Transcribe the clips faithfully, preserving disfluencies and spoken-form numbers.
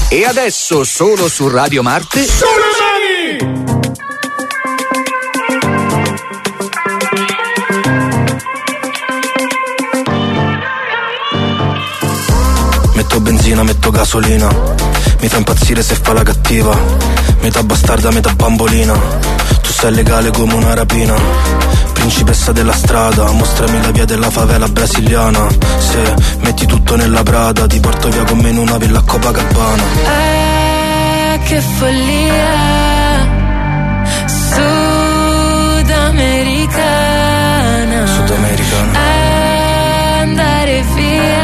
E adesso solo su Radio Marte. Sulle mani! Metto benzina, metto gasolina, mi fa impazzire se fa la cattiva, metà bastarda, metà bambolina, tu sei legale come una rapina, principessa della strada, mostrami la via della favela brasiliana, se metti tutto nella Prada, ti porto via con me in una villa a Copacabana. Ah, che follia, sudamericana, sudamericana, andare via.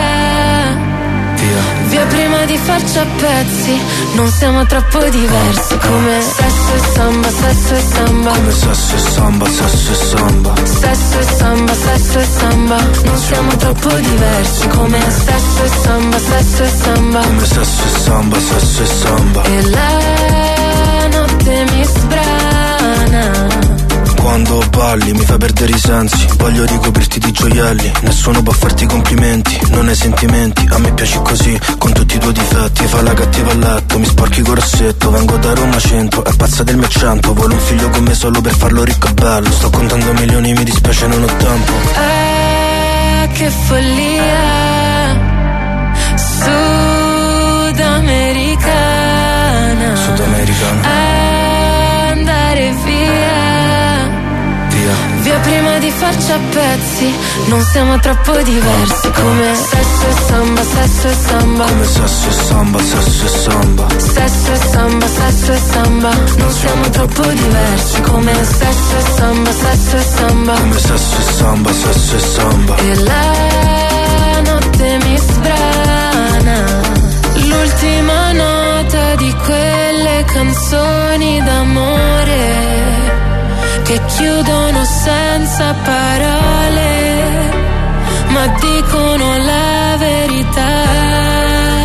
Via prima di farci a pezzi, non siamo troppo diversi. Come sesso e samba, sesso e samba. Come sesso e samba, sesso e samba. Sesso e samba, sesso e samba. Non siamo troppo diversi. Come sesso e samba, sesso e samba. Come sesso e samba, sesso e samba. E la notte mi sbrana. Quando balli mi fai perdere i sensi, voglio ricoprirti di gioielli, nessuno può farti complimenti, non hai sentimenti, a me piaci così, con tutti i tuoi difetti, fa la cattiva a letto, mi sporchi col rossetto, vengo da Roma centro, è pazza del mio accento, vuole un figlio con me solo per farlo ricco e bello, sto contando milioni, mi dispiace non ho tempo. Ah, che follia, sudamericana, sudamericana, andare via. Via prima di farci a pezzi, non siamo troppo diversi. Come sesso e samba, sesso e samba. Come sesso e samba, sesso e samba. Sesso e samba, sesso e samba. Non siamo troppo diversi. Come sesso e samba, sesso e samba. Come sesso e samba, sesso e samba. E la notte mi sbrana. L'ultima nota di quelle canzoni d'amore che chiudono senza parole, ma dicono la verità.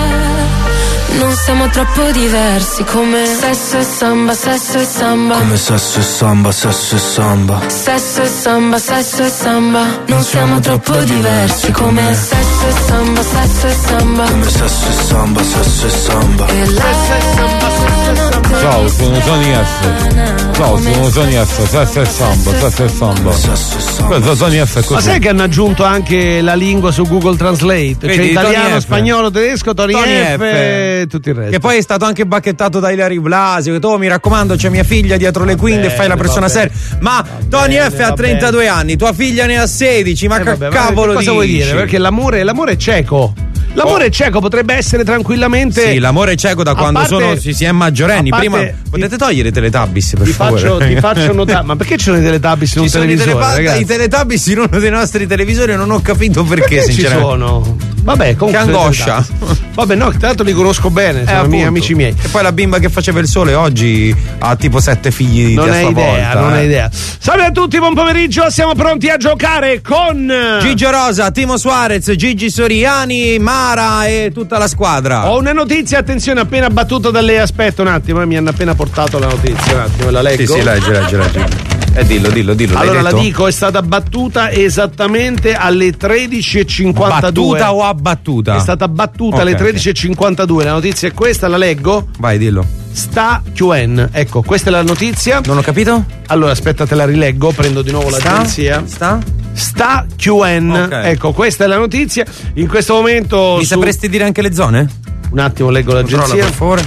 Non siamo troppo diversi. Come sesso e samba, sesso e samba. Come sesso e samba, sesso e samba. Sesso e samba, sesso e samba. Non siamo troppo diversi. Come sesso e samba, sesso e samba. Come sesso e samba, sesso e samba. E la Ciao, sono Johnny F. Ciao, sono Johnny F. Sesso e samba, sesso e samba. Questo Johnny F è così. Ma sai che hanno aggiunto anche la lingua su Google Translate? Vedi, cioè italiano, spagnolo, tedesco, Tony, Tony F, F e tutto il resto. Che poi è stato anche bacchettato da Ilario Blasio, che tu, oh, mi raccomando, c'è mia figlia dietro le quinte e fai la persona seria. Ma Tony F ha trentadue anni, tua figlia ne ha sedici, ma eh, che vabbè, cavolo cosa dici? vuoi dire? Perché l'amore, l'amore è cieco. L'amore oh. cieco potrebbe essere tranquillamente. Sì, l'amore è cieco da quando parte, sono si, si è maggiorenni. Parte, Prima potete togliere i Teletubbies, per ti favore. Faccio, ti faccio notare. Ma perché ci sono i Teletubbies in un televisore? I, telepa- i Teletubbies in uno dei nostri televisori, non ho capito perché, perché sinceramente. Ci sono. Vabbè, comunque. Che angoscia. Vabbè, no, tra l'altro li conosco bene, sono eh, miei amici miei. E poi la bimba che faceva il sole oggi ha tipo sette figli non di hai idea, volta, non eh. hai idea. Salve a tutti, buon pomeriggio, siamo pronti a giocare con Gigio Rosa, Timo Suarez, Gigi Soriani, Mara e tutta la squadra. Ho una notizia, attenzione, appena battuta da lei. Aspetta un attimo, mi hanno appena portato la notizia, un attimo, la leggo. Sì, sì, leggi, leggi, leggi. Eh, dillo, dillo, dillo. Allora l'hai la dico, è stata battuta esattamente alle tredici e cinquantadue. Battuta o abbattuta? È stata battuta okay, alle tredici e cinquantadue. La notizia è questa, la leggo. Vai, dillo. Sta chiudendo. Ecco, questa è la notizia. Non ho capito? Allora, aspetta, te la rileggo, prendo di nuovo sta? l'agenzia. Sta? Sta chiudendo. Okay. Ecco, questa è la notizia. In questo momento. Mi su... sapresti dire anche le zone? Un attimo, leggo l'agenzia. Controlla, per favore.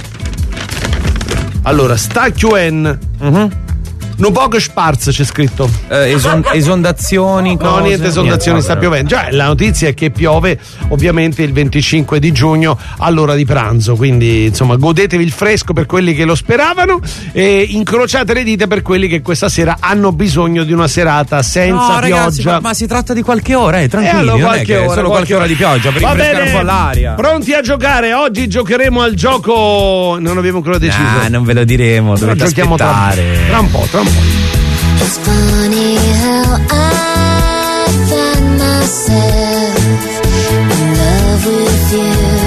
Allora, sta chiudendo. Uh-huh. No poco sparso c'è scritto. Eh, eson- esondazioni, cose. No, niente esondazioni, niente, sta piovendo. Già, la notizia è che piove ovviamente il venticinque di giugno all'ora di pranzo, quindi insomma godetevi il fresco per quelli che lo speravano e incrociate le dita per quelli che questa sera hanno bisogno di una serata senza no, ragazzi, pioggia. Ma, ma si tratta di qualche ora, eh, tranquilli, eh, allora, non è che ora, è solo qualche ora di pioggia per rinfrescare un po' l'aria. Pronti a giocare? Oggi giocheremo al gioco, non abbiamo ancora deciso. Ah, non ve lo diremo, dovete giochiamo aspettare. Tra, tra un po', tra un po'. It's funny how I find myself in love with you.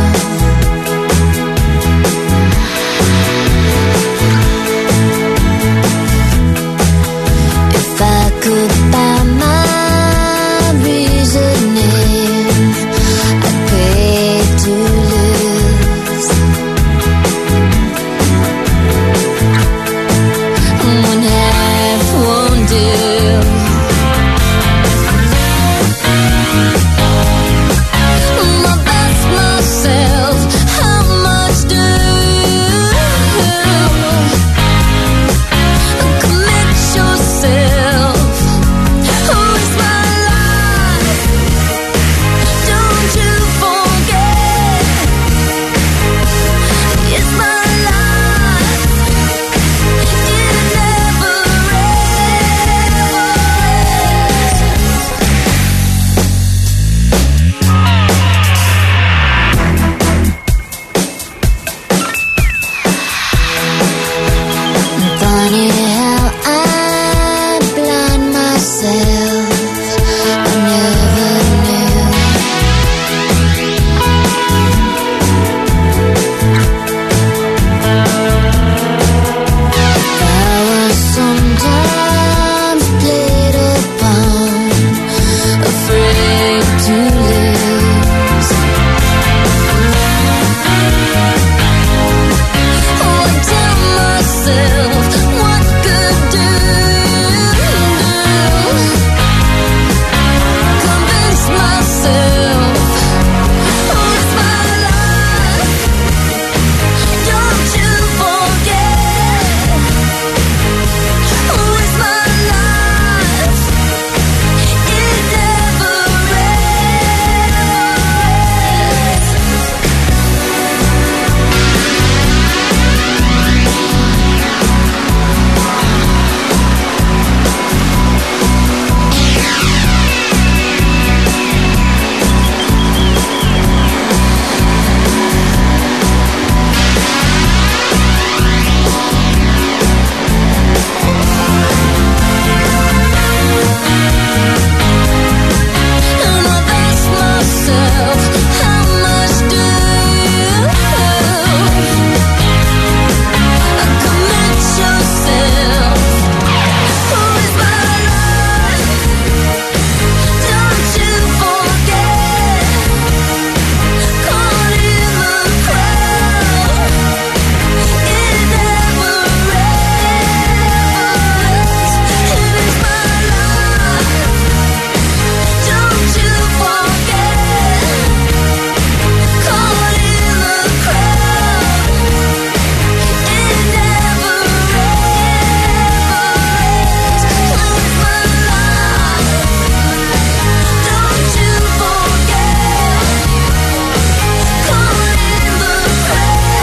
If I could buy my reasoning, I'd pay to lose.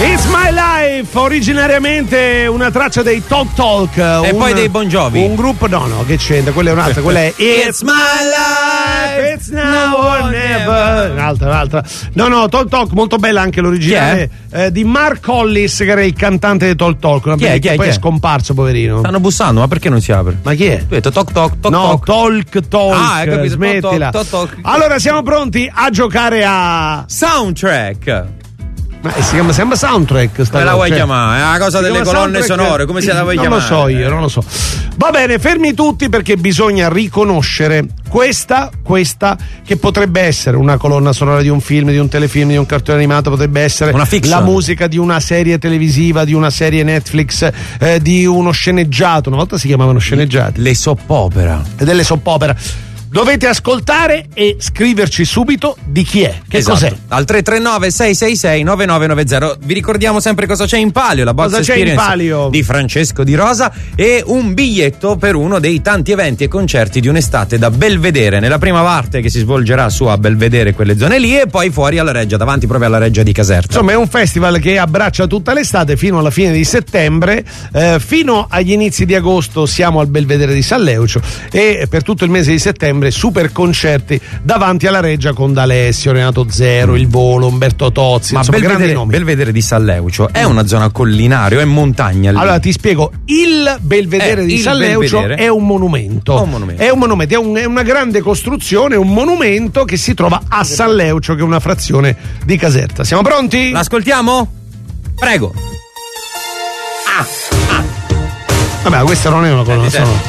It's My Life, originariamente una traccia dei Talk Talk e un, poi dei Bon Jovi. Un gruppo, no no, che c'entra, quella è un'altra, quella è It's My Life, It's Now or Never. Un'altra, un'altra. No no, Talk Talk, molto bella anche l'originale eh, di Mark Hollis, che era il cantante dei Talk Talk, una chi è, chi è, poi chi è è scomparso, poverino. Stanno bussando, ma perché non si apre? Ma chi è? Tu hai detto Talk Talk, Talk no, Talk. Talk Talk. Ah, hai capito, smettila. Talk, talk, talk. Allora siamo pronti a giocare a Soundtrack. Ma si chiama sempre soundtrack sta come la vuoi cioè, chiamare? È una cosa delle colonne sonore, come se la vuoi non chiamare? Non lo so io, non lo so. Va bene, fermi tutti perché bisogna riconoscere questa, questa che potrebbe essere una colonna sonora di un film, di un telefilm, di un cartone animato, potrebbe essere una fiction, la musica di una serie televisiva, di una serie Netflix, eh, di uno sceneggiato. Una volta si chiamavano sceneggiati. Le soap opera. E delle soap opera. Dovete ascoltare e scriverci subito di chi è, che esatto. cos'è. Al tre tre nove sei sei sei nove nove nove zero. Vi ricordiamo sempre cosa c'è in palio, la box cosa c'è in palio? Di Francesco Di Rosa e un biglietto per uno dei tanti eventi e concerti di un'estate da Belvedere, nella prima parte che si svolgerà su a Belvedere, quelle zone lì, e poi fuori alla Reggia, davanti proprio alla Reggia di Caserta. Insomma è un festival che abbraccia tutta l'estate fino alla fine di settembre, eh, fino agli inizi di agosto siamo al Belvedere di San Leucio e per tutto il mese di settembre super concerti davanti alla Reggia con D'Alessio, Renato Zero, Il Volo, Umberto Tozzi. Ma insomma, Belvedere, nomi. Belvedere di San Leucio è una zona collinare o è montagna lì? Allora ti spiego, il Belvedere eh, di il San Leucio Belvedere. è un monumento. Oh, un monumento. È un monumento, è, un, è una grande costruzione, un monumento che si trova a San Leucio, che è una frazione di Caserta. Siamo pronti? L'ascoltiamo? Prego. Ah, ah. Vabbè, questa non è una colonna sonora.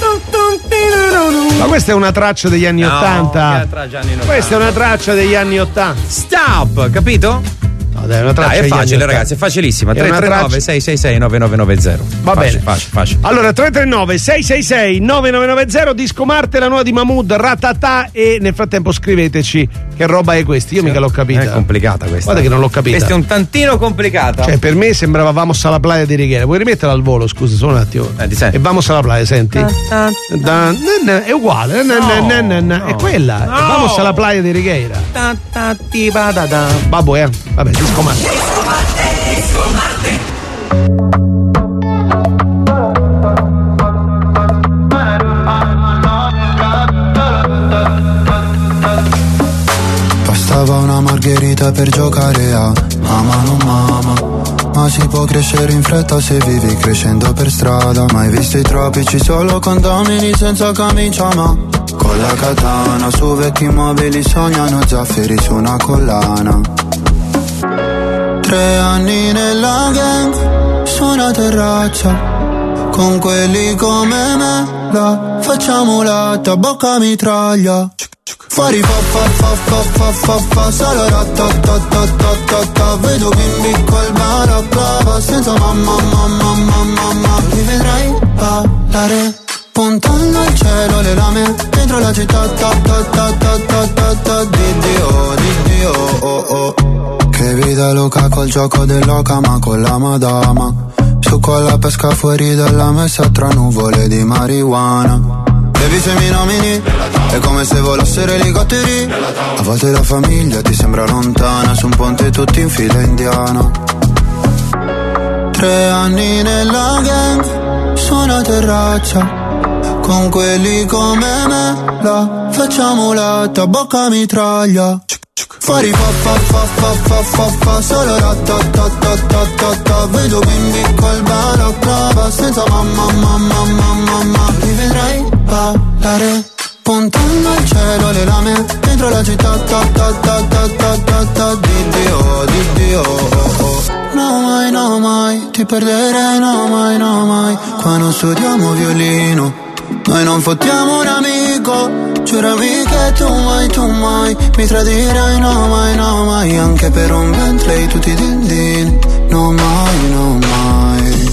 Ma questa è una traccia degli anni no, ottanta. Questa è una traccia degli anni ottanta. Stop, capito? No, dai, è una traccia dai, è degli facile, anni ragazzi, è facilissima. È tre tre nove sei sei sei nove nove nove zero. Va facile, bene. Facile, facile. Allora, tre tre nove sei sei sei nove nove nove zero, Disco Marte, la nuova di Mahmood, Ratatà, e nel frattempo scriveteci che roba è questa. Io sì, mica l'ho capita. È complicata questa. Guarda che non l'ho capita. Questa è un tantino complicata. Cioè, per me sembrava Vamos alla playa di Righiera. Vuoi rimetterla al volo, scusa, solo un attimo. Eh, ti senti? E Vamos alla playa, senti? Da, da, da, da, è uguale. No, na, na, na, na. no. È quella. No. È Vamos alla playa di Righiera. Da, da, di, ba, da, da. Babbo, eh. Vabbè, Disco Marte. Bastava una margherita per giocare a Mama non mama. Ma si può crescere in fretta se vivi crescendo per strada. Mai visto i tropici solo condomini senza camicia, ma con la katana su vecchi mobili sognano zaffiri su una collana. Tre anni nella gang su una terrazza con quelli come me, la facciamo latta, bocca mitraglia. Fuori fa fa fa fa fa fa fa solo ta ta ta ta ta ta. Vedo bimbi col balaclava senza mamma mamma mamma mamma. Mi vedrai ballare puntando al cielo le lame dentro la città ta ta ta ta ta ta ta. Di Dio, di Dio, oh oh. Che vita loca col gioco dell'oca ma con la madama. Su con la pesca fuori dalla messa tra nuvole di marijuana. Baby se mi nomini è come se volassero elicotteri. A volte la famiglia ti sembra lontana su un ponte tutti in fila indiana. Tre anni nella gang su una terrazza con quelli come me, la facciamo latta, bocca mitraglia. Fuori fa fa fa fa fa fa fa solo la ta ta ta ta ta ta. Vedo bimbi col balaclava senza mamma mamma mamma mamma. Mi vedrai ballare puntando al cielo le lame dentro la città ta ta ta ta ta ta ta. Di Dio, di Dio, oh oh. No mai, no mai, ti perderei, no mai, no mai. Qua non studiamo violino, noi non fottiamo un amico. Giurami che tu mai, tu mai mi tradirai, no mai, no mai. Anche per un Bentley tutti i dindini, no mai, no mai.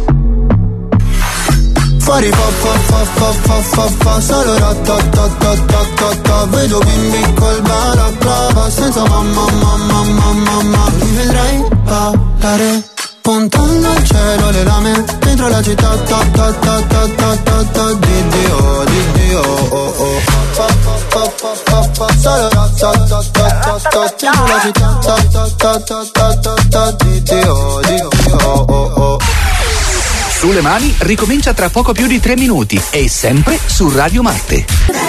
Fuori fa fa fa fa fa fa fa solo ta ta ta ta ta ta ta. Vedo bimbi col balaclava senza mamma mamma mamma mamma. Mi vedrai ballare puntando al cielo le lame dentro la città ta ta ta ta ta ta ta. Di Dio, di Dio, oh oh. Fa fa fa fa fa fa solo ta ta ta ta sto, sto, accendo la città, ta ta ta ta ta ta ta, di di oh, di oh, oh, oh. Sulle mani ricomincia tra poco più di tre minuti e sempre su Radio Marte.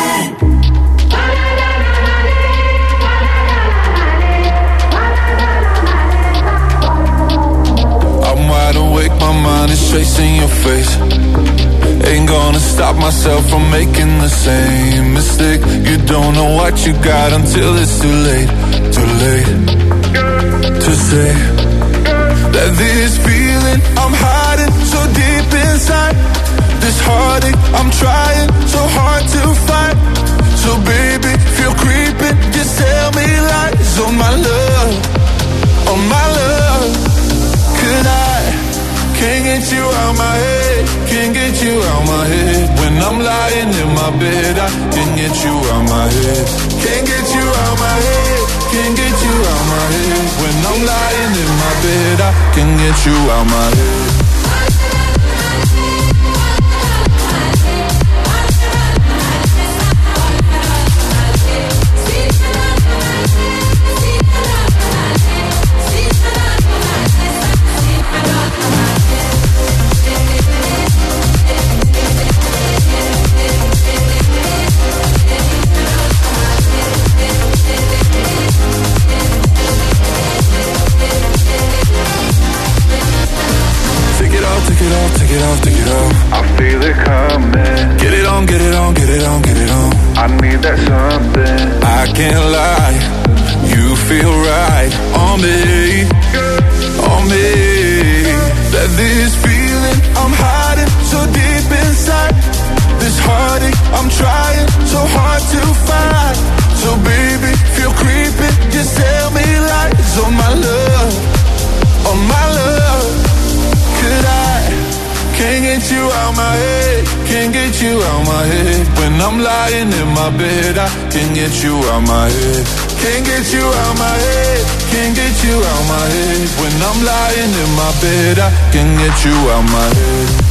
I'm wide awake, my mind is chasing your face. Ain't gonna stop myself from making the same mistake. You don't know what you got until it's too late, too late to say that this feeling I'm hiding so deep inside, this heartache I'm trying so hard to fight. So baby, feel creeping, just tell me lies on my love, on my love. Could I, can't get you out my head, can't get you out my head. When I'm lying in my bed, I can't get you out my head, can't get you out my head, can't get you out my head. When I'm lying in my bed, I can get you out my head. Take it off, take it off. I feel it coming. Get it on, get it on, get it on, get it on. I need that something. I can't lie, you feel right on me, on me. That this feeling I'm hiding so deep inside, this heartache I'm trying so hard to find. So baby, feel creeping, just tell me lies on my love, on my love. Could I, can't get you out my head, can't get you out my head. When I'm lying in my bed, I can't get you out my head, can't get you out my head, can't get you out my head. When I'm lying in my bed, I can't get you out my head.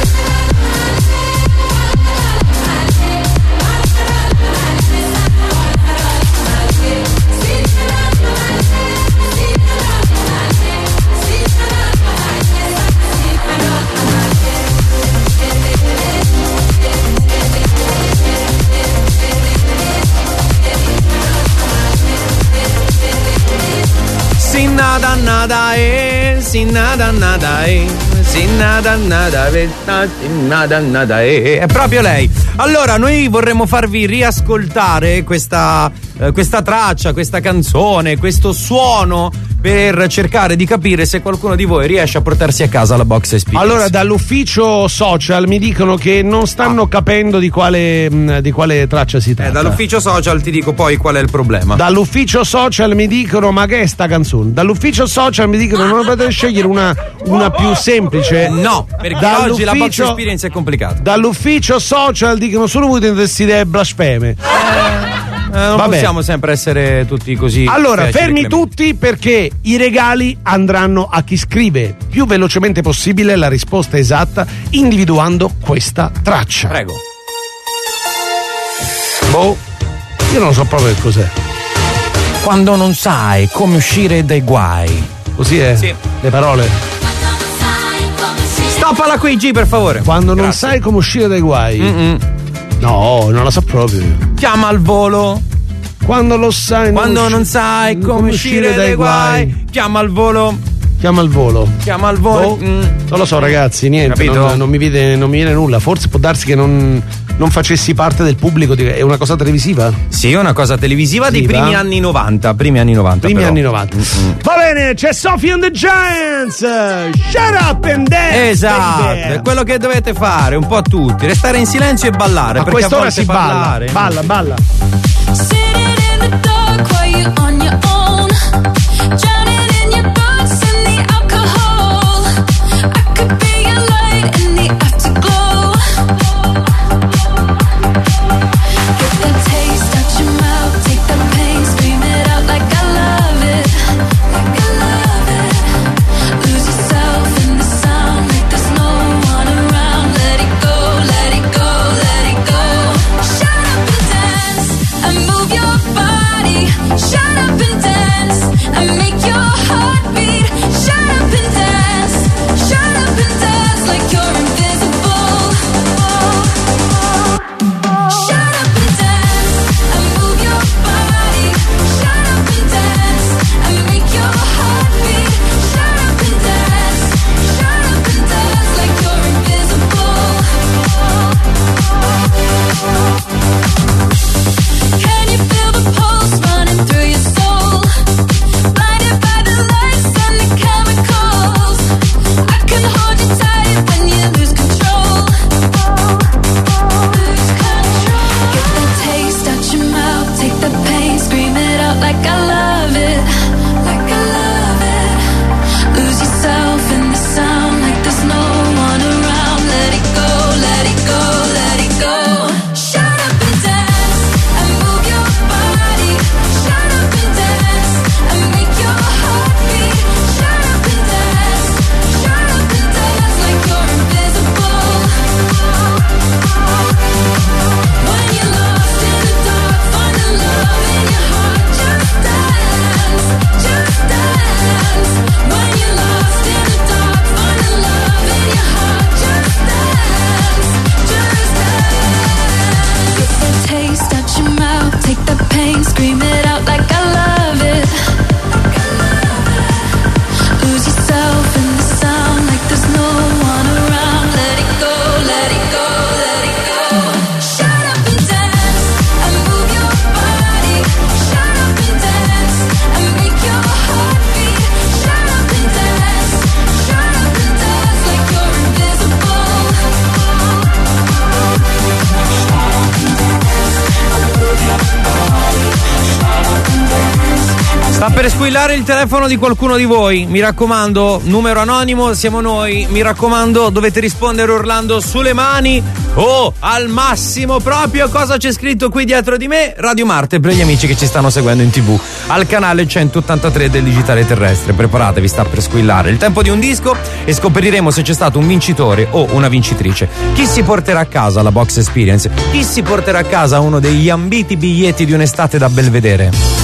Sin nada nada eh, sin nada nada eh, sin nada nada eh, sin nada nada eh. È proprio lei. Allora, noi vorremmo farvi riascoltare questa, eh, questa traccia, questa canzone, questo suono, per cercare di capire se qualcuno di voi riesce a portarsi a casa la box experience. Allora, dall'ufficio social mi dicono che non stanno ah. capendo di quale, mh, di quale traccia si tratta. Eh, dall'ufficio social ti dico poi qual è il problema. Dall'ufficio social mi dicono: ma che è sta canzone? Dall'ufficio social mi dicono: non potete scegliere una, una più semplice? No, perché oggi la box experience è complicata. Dall'ufficio social dicono: solo voi tenete idee blasfeme. Eh. Eh, non Vabbè. possiamo sempre essere tutti così. Allora, fermi tutti, perché i regali andranno a chi scrive più velocemente possibile la risposta esatta, individuando questa traccia. Prego. Boh, io non so proprio che cos'è. Quando non sai come uscire dai guai. Così è? Sì. Le parole. Stoppala qui, G, per favore. Quando non Grazie. sai come uscire dai guai. Mm-mm. No, non la so proprio. Chiama al volo. Quando lo sai. Quando non, non usci- sai come, come uscire, uscire dai guai. guai. Chiama al volo. Chiama al volo. Chiama al volo. Oh, mm. Non lo so, ragazzi, niente. Non, non, mi viene, non mi viene nulla. Forse può darsi che non, non facessi parte del pubblico. Di, è una cosa televisiva? Sì, è una cosa televisiva dei primi anni novanta. Primi anni novanta. Primi però. anni novanta. Mm-hmm. Va bene, c'è Sophie and the Giants. Shut up and dance. Esatto, baby. è quello che dovete fare, un po' tutti. Restare in silenzio e ballare. A perché quest'ora a volte si parlare, balla. no? Balla, balla. On your own, drowning in your thoughts and the alcohol. I could be your light in the afterglow. Get that taste, touch your mouth, take the pain, scream it out like I love it, like I love it. Lose yourself in the sound like there's no one around. Let it go, let it go, let it go. Shut up and dance. yourself in the sound like there's no one around. Let it go, let it go, let it go. Shut up and dance and move your body. Shut up and dance and make your heart beat. Shut up and dance, shut up and dance like you're invisible. Sta per squillare il telefono di qualcuno di voi, mi raccomando, numero anonimo, siamo noi, mi raccomando, dovete rispondere urlando sulle mani o al massimo proprio cosa c'è scritto qui dietro di me. Radio Marte per gli amici che ci stanno seguendo in tv al canale centottantatré del digitale terrestre. Preparatevi, sta per squillare il tempo di un disco e scopriremo se c'è stato un vincitore o una vincitrice. Chi si porterà a casa la Box Experience? Chi si porterà a casa uno degli ambiti biglietti di un'estate da Belvedere?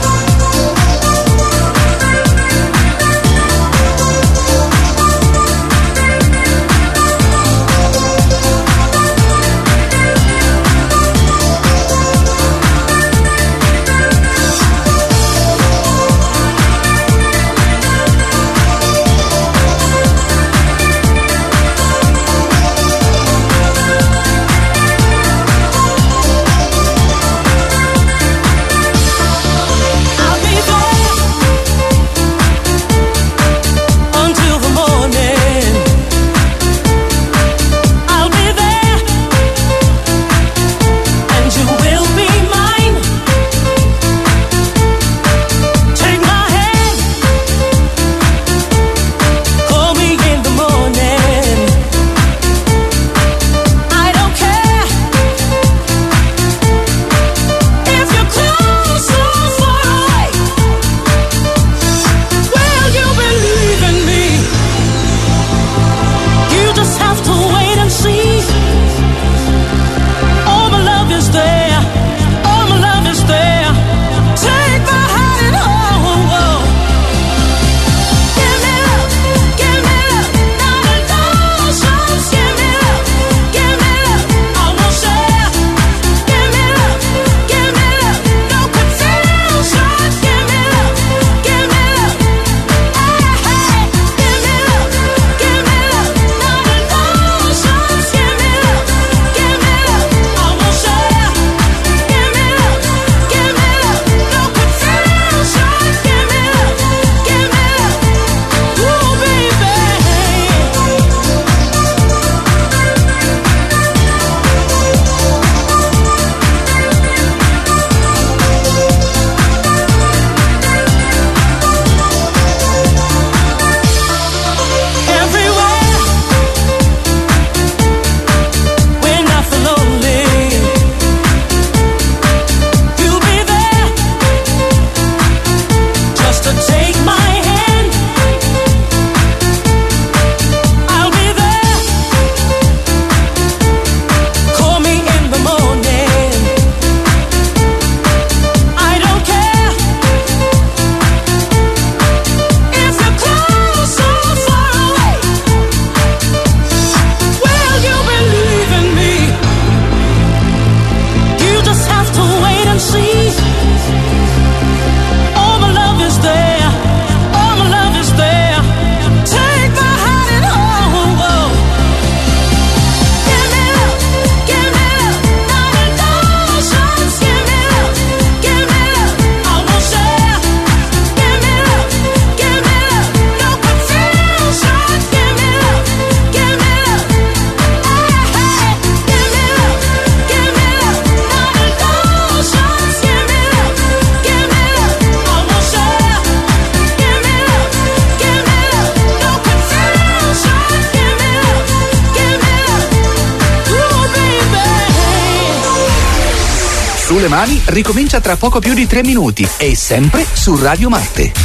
Sulle mani ricomincia tra poco più di tre minuti e sempre su Radio Marte. I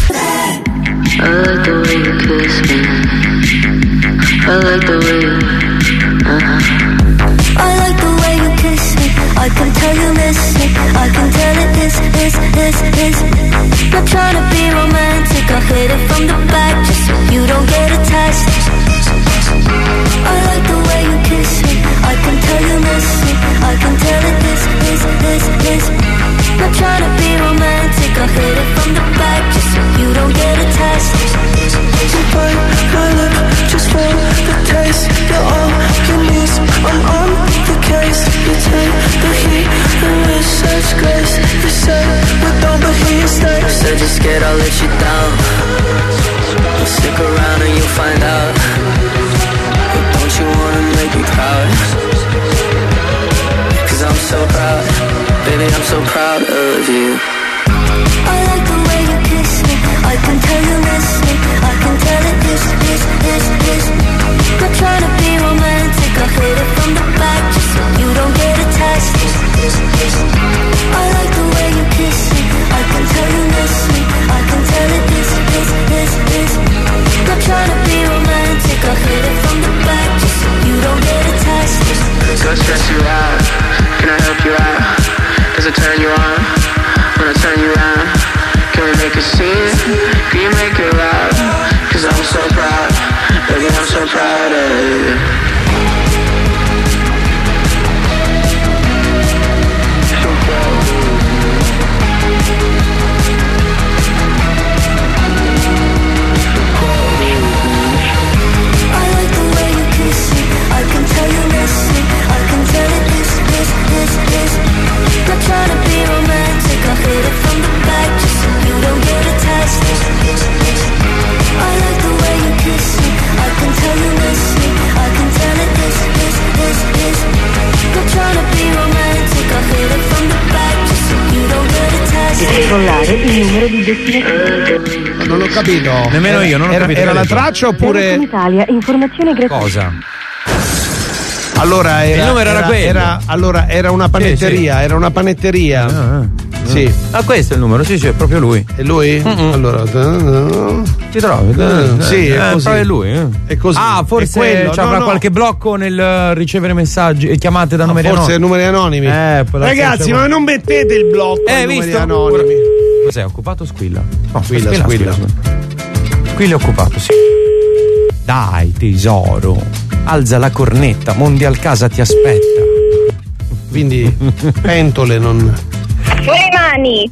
like the way you kiss me. I like the way you, uh-huh. I like the way you kiss me. I can tell you miss me. I can tell it is, is, is, is. Not trying to be romantic. I hit it from the back just so you don't get attached. I like the way you kiss me. I can tell you miss me. I can tell it is, is, is, is. Not trying to be romantic. I hit it from the back just so you don't get attached. Too find out. But don't you wanna make me proud? Cause I'm so proud, baby, I'm so proud of you. I like the way you kiss me, I can tell you miss me, I can tell it is, is, is, is. Not trying to be romantic, I hit it from the back just so you don't get attached. I like the way you kiss me, I can tell you miss me, I can tell it is, is, is, is. Not trying to be romantic, I hit it from the back just so you don't get attached. So I stress you out, can I help you out? Does it turn you on? When I turn you around, can we make a scene? Can you make it loud? Cause I'm so proud, baby, I'm so proud of you. So proud of you. I like the way you kiss me, I can tell you miss me, I can tell it is, is, is, is. Not trying to be romantic, I hit it from the back just so you don't get attached. I like the way you kiss me, I can tell you miss me, I can tell it is, is, is, is. Not trying to be romantic, I hit it from the back just so you don't get attached. Controllare il numero di destinazione. Non l'ho capito. Nemmeno io, non ho era, capito. Era la traccia oppure. In Italia, informazione gratuita. Cosa? Allora era, il numero era, era quello. Era, allora era una panetteria, Sì, sì. era una panetteria. Ah, ah. Sì. Ah, questo è il numero, sì, sì, è proprio lui. È lui? Mm-mm. Allora, Ti trovi? Eh, sì, è eh, così. però è lui. Eh. È così. Ah, forse È quello. ci avrà No, no. qualche blocco nel eh, ricevere messaggi e chiamate da numeri Forse anonimi. numeri anonimi. Eh, può darsi Ragazzi, che- ma non mettete il blocco Eh, ai numeri visto? anonimi. Cos'è? Occupato o squilla? No, Squilla, squilla. Squilla è occupato, sì. Dai, tesoro. Alza la cornetta, Mondial Casa ti aspetta. Quindi pentole non. Sulle mani!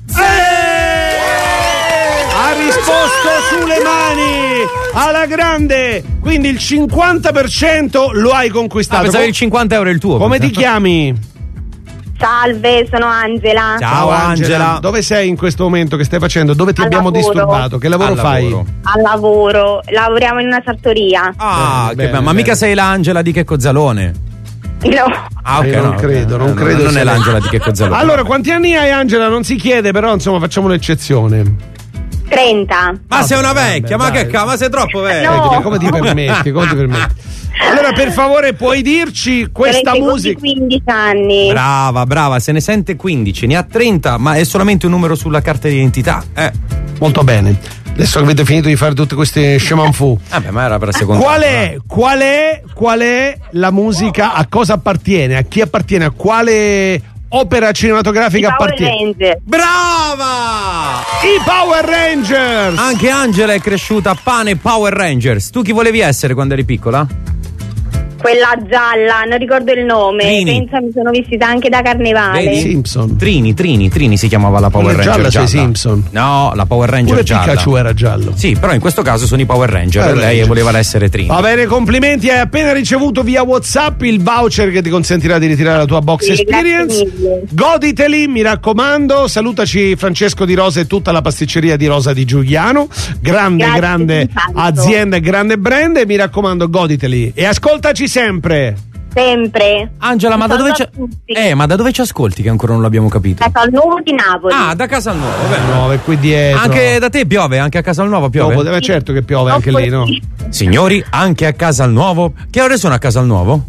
Ha risposto sulle mani alla grande, quindi il cinquanta per cento lo hai Ah, conquistato. pensavo il cinquanta euro è il tuo. Come ti pensavo. chiami? Salve, sono Angela. Ciao, Angela. Dove sei in questo momento? Che stai facendo? Dove ti Al abbiamo lavoro. disturbato? Che lavoro Al fai? lavoro. Al lavoro, lavoriamo in una sartoria. Ah, Bene, che bene, bello. Ma bene. mica sei l'Angela di Checco Zalone? No. Ah, ok. Eh, non no, credo, ok. non Eh, credo Non è sia- l'Angela di Checco Zalone. Allora, quanti anni hai, Angela? Non si chiede, però insomma facciamo un'eccezione. trenta. Ma sei una vecchia, ma dai. che cazzo, ma sei troppo vecchia. No. Vedi, come ti permetti? Come ti permetti? Allora, per favore, puoi dirci questa Avete musica? quindici anni. Brava, brava, se ne sente quindici, ne ha trenta, ma è solamente un numero sulla carta di identità. Eh. Molto bene. Adesso che avete finito di fare tutte queste scemanfu. Vabbè, ma era per secondo. Qual è, qual è, qual è la musica? A cosa appartiene? A chi appartiene? A quale opera cinematografica I Power appartiene? Ranger. Brava! I Power Rangers! Anche Angela è cresciuta a pane Power Rangers. Tu chi volevi essere quando eri piccola? Quella gialla, non ricordo il nome. Trini. Penso mi sono vestita anche da carnevale. Vedi? Simpson. Trini, Trini, Trini si chiamava la Power Quella Ranger gialla gialla. sei Simpson. No, la Power Ranger Pure gialla. Pikachu era giallo. Sì, però in questo caso sono i Power Ranger. Power Lei Ranger. voleva essere Trini. Va bene, complimenti, hai appena ricevuto via WhatsApp il voucher che ti consentirà di ritirare la tua box Sì, experience. grazie mille. Goditeli, mi raccomando. Salutaci Francesco Di Rosa e tutta la pasticceria di Rosa di Giuliano. Grande, Grazie, grande tanto. azienda e grande brand. E mi raccomando, goditeli. E ascoltaci sempre. Sempre. Angela, ma da dove Saluto ci a tutti. Eh, ma da dove ci ascolti che ancora non l'abbiamo capito? Da Calnuovo di Napoli. Ah, da Casalnuovo, bene. No, è qui dietro. Anche da te piove, anche a Casalnuovo piove. Dopo, eh, certo che piove anche lì, no? Signori, anche a Casalnuovo. Che ore sono a Casalnuovo?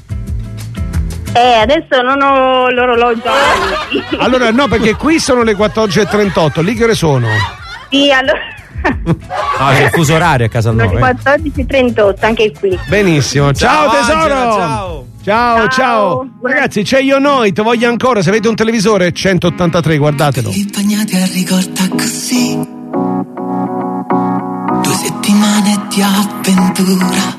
Eh, adesso non ho l'orologio avanti. Allora, no, perché qui sono le quattordici e trentotto. Lì che ore sono? Sì, allora. No, c'è il fuso orario a Sono Casalnuovo. le eh. quattordici e trentotto, anche qui. Benissimo. Ciao, Ciao, tesoro. Angela, ciao. Ciao, ciao. Ciao. Ragazzi, c'è Io Noi, te voglio ancora. Se avete un televisore centottantatré, guardatelo. Li bagnati a ricorda così. Due settimane di avventura.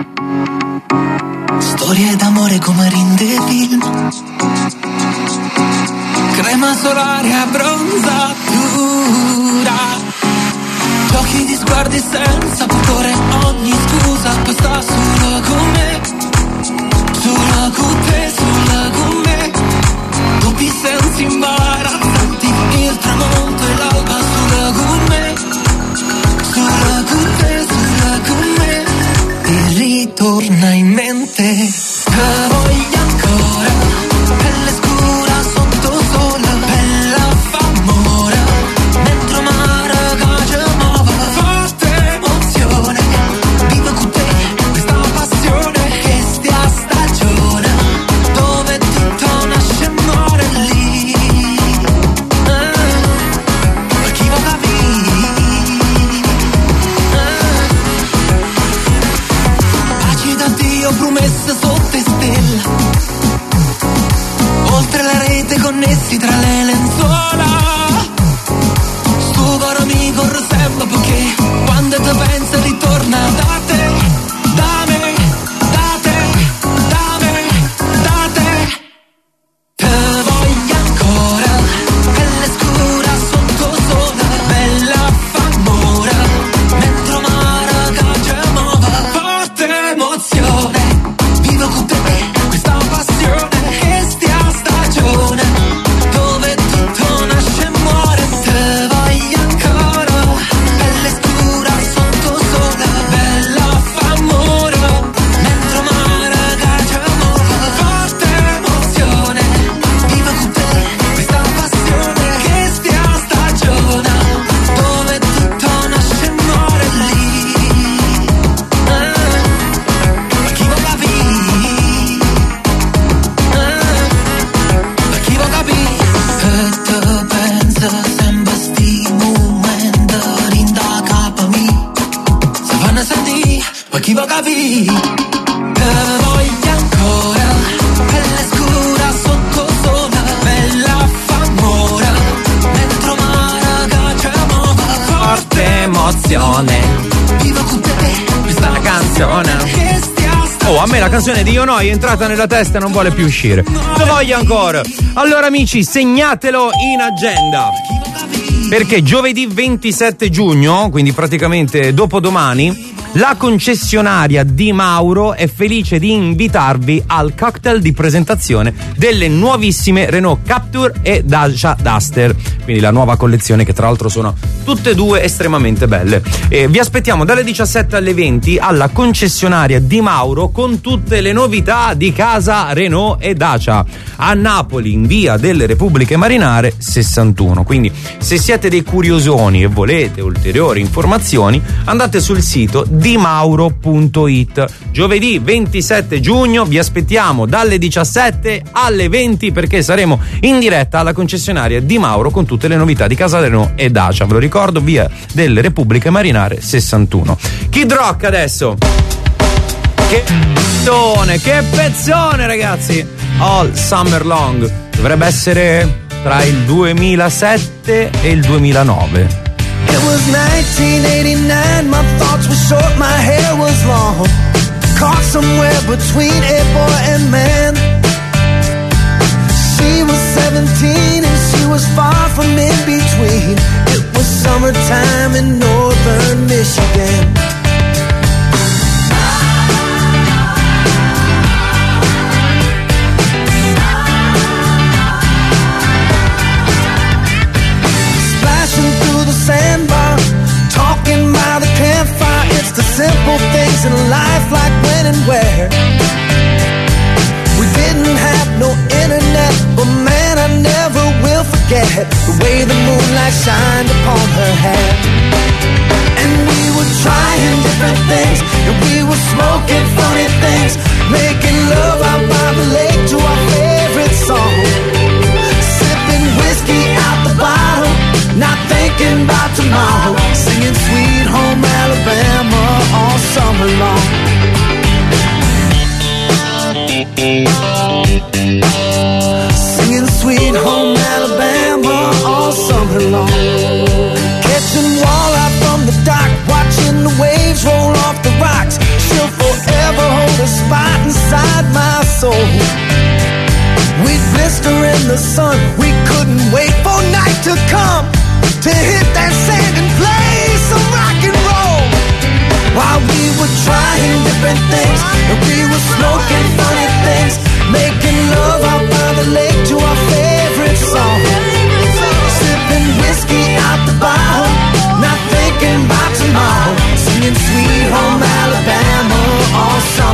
Storie d'amore come rinde film. Crema solare a bronzatura. Giochi di sguardi senza pudore. Ogni scusa basta solo con me. Solo con te, solo con me. Dubbi senza imbarazzanti. Il tramonto e l'alba solo con me. Solo con te, solo con me. mi torna in mente. Te voglio ancora, pelle scura sotto sole, bella f'amore, dentro mare che ci muove, forte emozione, vivo con te questa passione, che stia stagione, dove tutto nasce e muore lì. Ma chi va capire? Pace da Dio promesse sotto stelle, oltre la rete connessi tra le lenzuola. Sto caro mi corre sempre perché quando ti pensi ritorna da te, da me, da te, da me, da te. Te voglio ancora, pelle scura sotto sole, bella f'amore, dentro mare che ci muove, forte emozione, vivo con te questa passione, che stia stagione, dove tutto nasce e muore. Te voglio ancora, pelle scura sotto sole, bella f'amore, dentro mare che ci muove, forte emozione, vivo con te questa passione, che stia stagione, dove tutto nasce e muore lì. Ma chi vuoi capire? Ma chi vuoi capire? Che te pensa sempre sti momenti rinda capa mi se fanno sentire, ma chi vuoi capire? Te voglio ancora, pelle scura sotto sole, bella f'amore, dentro mare che ci muove, Forte emozione, vivo con te questa canzone. che stia sta. Oh, a me la canzone di Io No è entrata nella testa e non vuole più uscire. Lo voglio ancora. Allora amici, segnatelo in agenda, perché giovedì ventisette giugno, quindi praticamente dopodomani, la concessionaria Di Mauro è felice di invitarvi al cocktail di presentazione delle nuovissime Renault Captur e Dacia Duster, quindi la nuova collezione, che tra l'altro sono tutte e due estremamente belle. E vi aspettiamo dalle diciassette alle venti alla concessionaria Di Mauro con tutte le novità di casa Renault e Dacia a Napoli, in via delle Repubbliche Marinare sessantuno. Quindi se siete dei curiosoni e volete ulteriori informazioni, andate sul sito dimauro punto it. Giovedì ventisette giugno vi aspettiamo dalle diciassette alle venti, perché saremo in diretta alla concessionaria Di Mauro con tutte le novità di casa Renault e Dacia. Ve lo ricordo, via delle Repubbliche Marinare sessantuno. Kid Rock adesso. Che pezzone, che pezzone ragazzi. All Summer Long. Dovrebbe essere tra il duemilasette e il duemilanove. It was nineteen eighty-nine, my thoughts were short, my hair was long, caught somewhere between a boy and man. She was seventeen and she was far from in between. It was summertime in northern Michigan. Sandbar, talking by the campfire. It's the simple things in life, like when and where. We didn't have no internet, but man, I never will forget the way the moonlight shined upon her hair. And we were trying different things, and we were smoking funny things, making love out by the lake to our favorite song, sipping whiskey out the bottle, not thinking about tomorrow, singing Sweet Home Alabama all summer long. Singing Sweet Home Alabama all summer long. Catching walleye from the dock, watching the waves roll off the rocks. She'll forever hold a spot inside my soul. We'd blister in the sun, we couldn't wait for night to come, to hit that sand and play some rock and roll. While we were trying different things, and we were smoking funny things, making love out by the lake to our favorite song, sipping whiskey out the bottle, not thinking about tomorrow, singing Sweet Home Alabama all summer.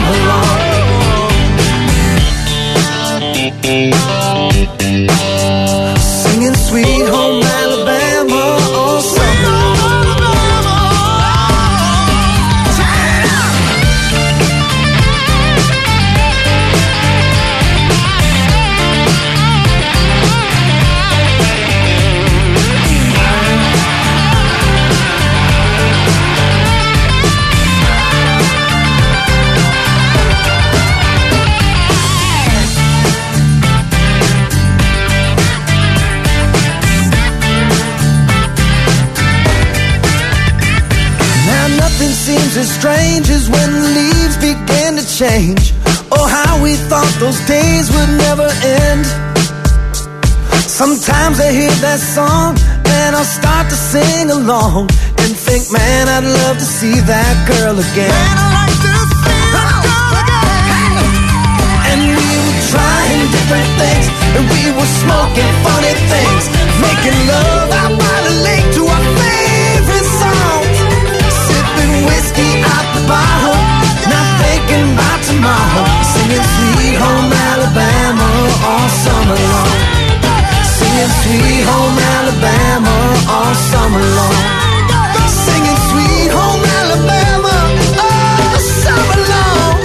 strange is when the leaves begin to change. Oh, how we thought those days would never end. Sometimes I hear that song and I'll start to sing along and think, man, I'd love to see that girl again. Man, I'd like to see that girl again. And we were trying different things, and we were smoking funny things, making love out by the lake to our favorite songs, sipping whiskey out the bottle, not thinking about tomorrow, singing Sweet Home Alabama all summer long, singing Sweet Home Alabama all summer long, singing Sweet Home Alabama all summer long.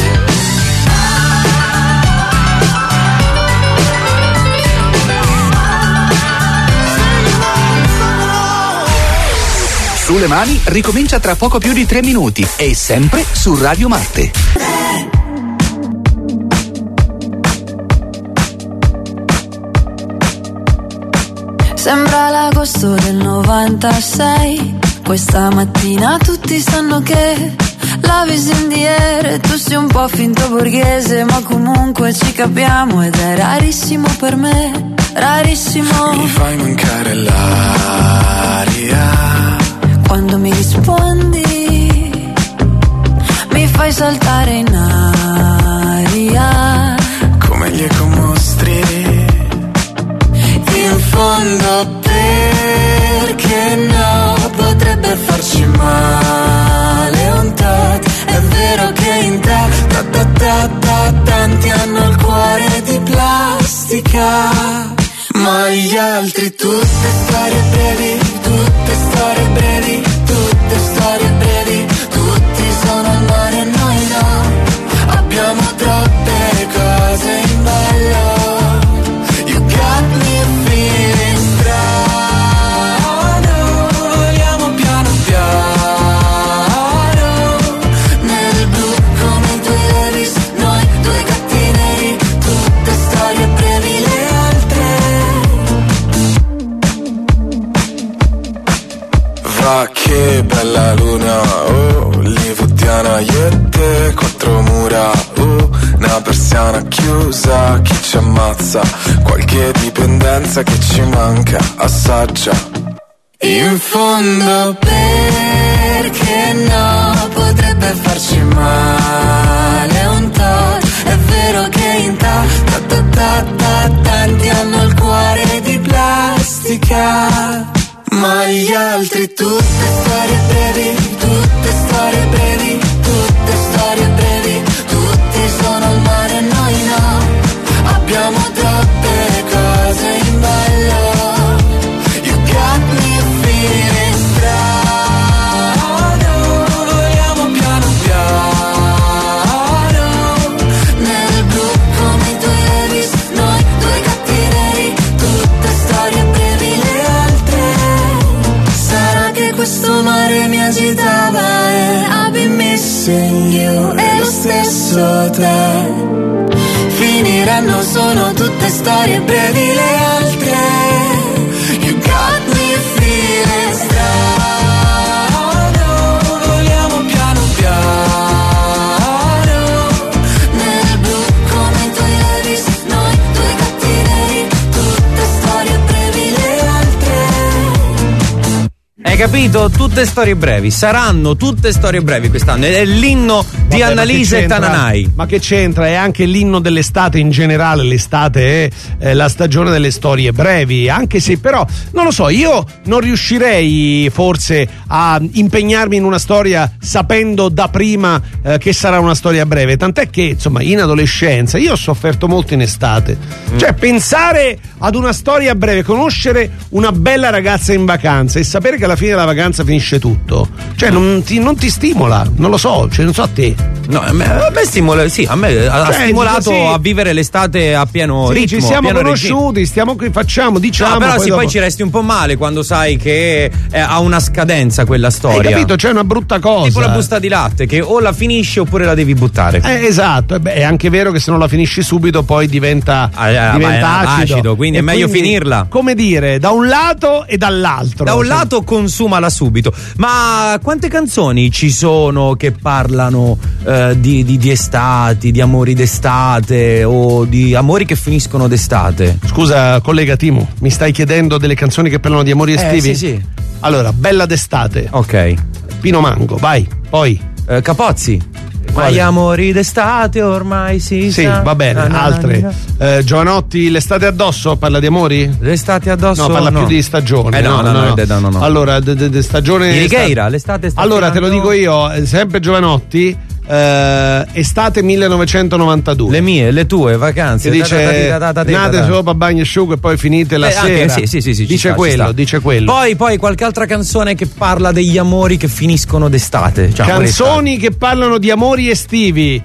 Sulle mani ricomincia tra poco più di tre minuti e sempre su Radio Marte. Sembra l'agosto del novantasei. Questa mattina tutti sanno che la visi in the air, tu sei un po' finto borghese, ma comunque ci capiamo ed è rarissimo per me, rarissimo. Mi fai mancare l'aria quando mi rispondi, mi fai saltare in aria come gli ecomostri. In fondo perché no, potrebbe farci male un tot. È vero che in te ta, ta, ta, ta, tanti hanno il cuore di plastica, ma gli altri tutte storie brevi, tutte storie brevi, tutte storie brevi, tutti sono al mare e noi no, abbiamo troppe cose in ballo. You got me feeling strano, vogliamo piano piano, nel blu come i tuoi Levi's, noi due gatti neri, tutte storie brevi le altre. Va che bella luna, oh, hollywoodiana, io e te, quattro mura, oh, una persiana chiusa, chi ci ammazza, qualche dipendenza che ci manca, assaggia. In fondo perché no, potrebbe farci male un tot. È vero che in ta, ta, ta, ta, ta, tanti hanno il cuore di plastica, ma gli altri tutte storie brevi, tutte storie brevi, tutte storie brevi, tutti sono al mare e noi no, abbiamo troppe cose in ballo. You got me feeling strano, vogliamo piano piano, nel blu come i tuoi Levi's, noi due gatti neri, tutte storie brevi le altre. Sarà che questo mare mi agitava e I've been missing you, e lo stesso te. Finiranno, sono tutte storie brevi le altre. You got me feeling strano, vogliamo piano piano, nel blu come i tuoi Levi's, noi due gatti neri, tutte storie brevi le altre. Hai capito? Tutte storie brevi, saranno tutte storie brevi quest'anno. È l'inno di Vabbè, Annalisa ma che e c'entra? Tananai. Ma che c'entra? È anche l'inno dell'estate in generale. L'estate è eh, la stagione delle storie brevi. Anche se però, non lo so, io non riuscirei forse a impegnarmi in una storia sapendo da prima eh, che sarà una storia breve. Tant'è che, insomma, in adolescenza io ho sofferto molto in estate. Mm. Cioè, pensare ad una storia breve, conoscere una bella ragazza in vacanza e sapere che alla fine della vacanza finisce tutto. Cioè, non ti, non ti stimola, non lo so, cioè, non so a te. No, a me, a me stimola, sì, a me ha Cioè, stimolato sì. a vivere l'estate a pieno Sì, ritmo. ci siamo a pieno conosciuti, regime. stiamo qui, facciamo, diciamo. No, però poi sì, dopo- poi ci resti un po' male quando sai che eh, ha una scadenza quella Hai storia. capito? C'è una brutta cosa. Tipo la busta di latte che o la finisci oppure la devi buttare. Eh, esatto, e beh, è anche vero che se non la finisci subito poi diventa, Ah, eh, diventa ma è acido. acido, quindi E è meglio finirla. Come dire, da un lato e dall'altro. Da un Cioè, lato consumala subito. Ma quante canzoni ci sono che parlano eh, di, di, di estati, di amori d'estate o di amori che finiscono d'estate? Scusa, collega Timo, mi stai chiedendo delle canzoni che parlano di amori Eh, estivi? sì, sì. Allora, Bella d'estate. Ok. Pino Mango, vai. Poi. Eh, Capozzi. Ma Quale? gli amori d'estate ormai si Sì, sa. va bene, Na, na, altre. na, Eh, Giovanotti, l'estate addosso, parla di amori? L'estate addosso? No, parla no. più di stagione. Eh, no, no, no, no, no, no, no. Allora, de, de, de stagione. Di Righeira, l'estate sta Allora, te lo tirando- dico io, eh, sempre Giovanotti. eh, estate millenovecentonovantadue. Le mie, le tue vacanze. Si dice Ta, ta, ta, ta, ta, ta, nate ta. sopra bagno e asciugo e poi finite la Eh, anche- sera. sì, sì, sì, sì, ci dice sta, ci quello, sta. dice quello. Poi, poi qualche altra canzone che parla degli amori che finiscono d'estate. Cioè, amori Canzoni che parlano di amori estivi.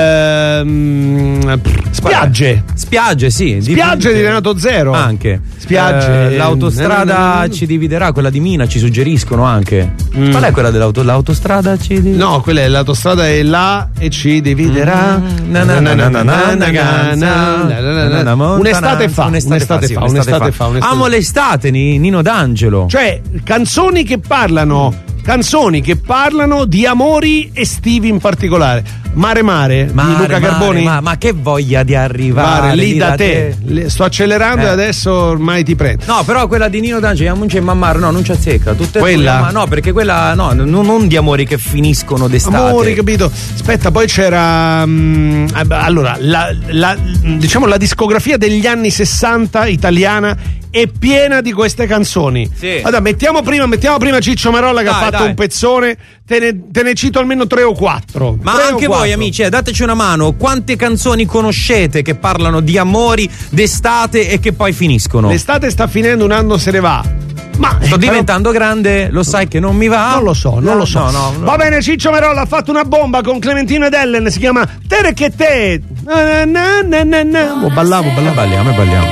Ehm, spiagge. d'estate. Spiagge, sì. Spiagge di Renato Zero. Anche. Spiagge. Eh, l'autostrada ci dividerà, quella di Mina ci suggeriscono anche. Mm. Qual è quella dell'auto? L'autostrada ci dividerà? No, quella è l'autostrada è là e ci dividerà. Na, na, na, na, na, na, na, na, na, na, na, Un'estate fa, un'estate un'estate fa, un'estate fa, un'estate Amo fa. l'estate, Ni- Nino D'Angelo. Cioè, canzoni che parlano, canzoni che parlano di amori estivi in particolare. Mare Mare, Mare, di Luca mare, Carboni. Ma, ma che voglia di arrivare Mare, lì da te. Le- Sto accelerando Eh. e adesso ormai ti prendo. No, però quella di Nino D'Angelo, non c'è Mammaro, no, non c'è zecca. Tutte e Quella? due, ma no, perché quella, no, non, non di amori che finiscono d'estate. Amori, capito? Aspetta, poi c'era. mm, eh, beh, allora, la, la- diciamo la discografia degli anni sessanta italiana è piena di queste canzoni. Sì. Allora, mettiamo prima, mettiamo prima Ciccio Marolla che Dai, ha fatto dai. un pezzone, te ne, te ne cito almeno tre o quattro. Ma Tre o anche voi quattro. amici, eh, dateci una mano, quante canzoni conoscete che parlano di amori d'estate e che poi finiscono? L'estate sta finendo, un anno se ne va. Ma Sto eh, però- diventando grande, lo sai che non mi va? Non lo so, non No, lo so. no, no, no. Va bene, Ciccio Marolla ha fatto una bomba con Clementino ed Ellen, si chiama Tere che te. Na, na, na, na, na. Oh, ballavo, ballavo. Balliamo e balliamo.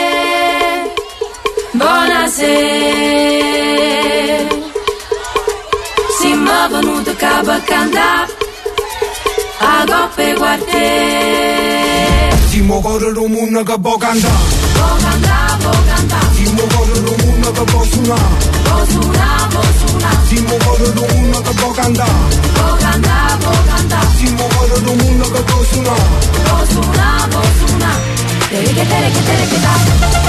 Buonasera, si m'è venuto capo a cantare a coppe quartiere. Si mo corre lo mondo che può cantare. Può cantare, può cantare, Si mo corre lo mondo che può suonare. può suonare, può suonare, Si mo corre lo mondo che può cantare. può cantare, può cantare, Si mo corre lo mondo che può suonare. può suonare, può suonare. Tere che tere che tere che da.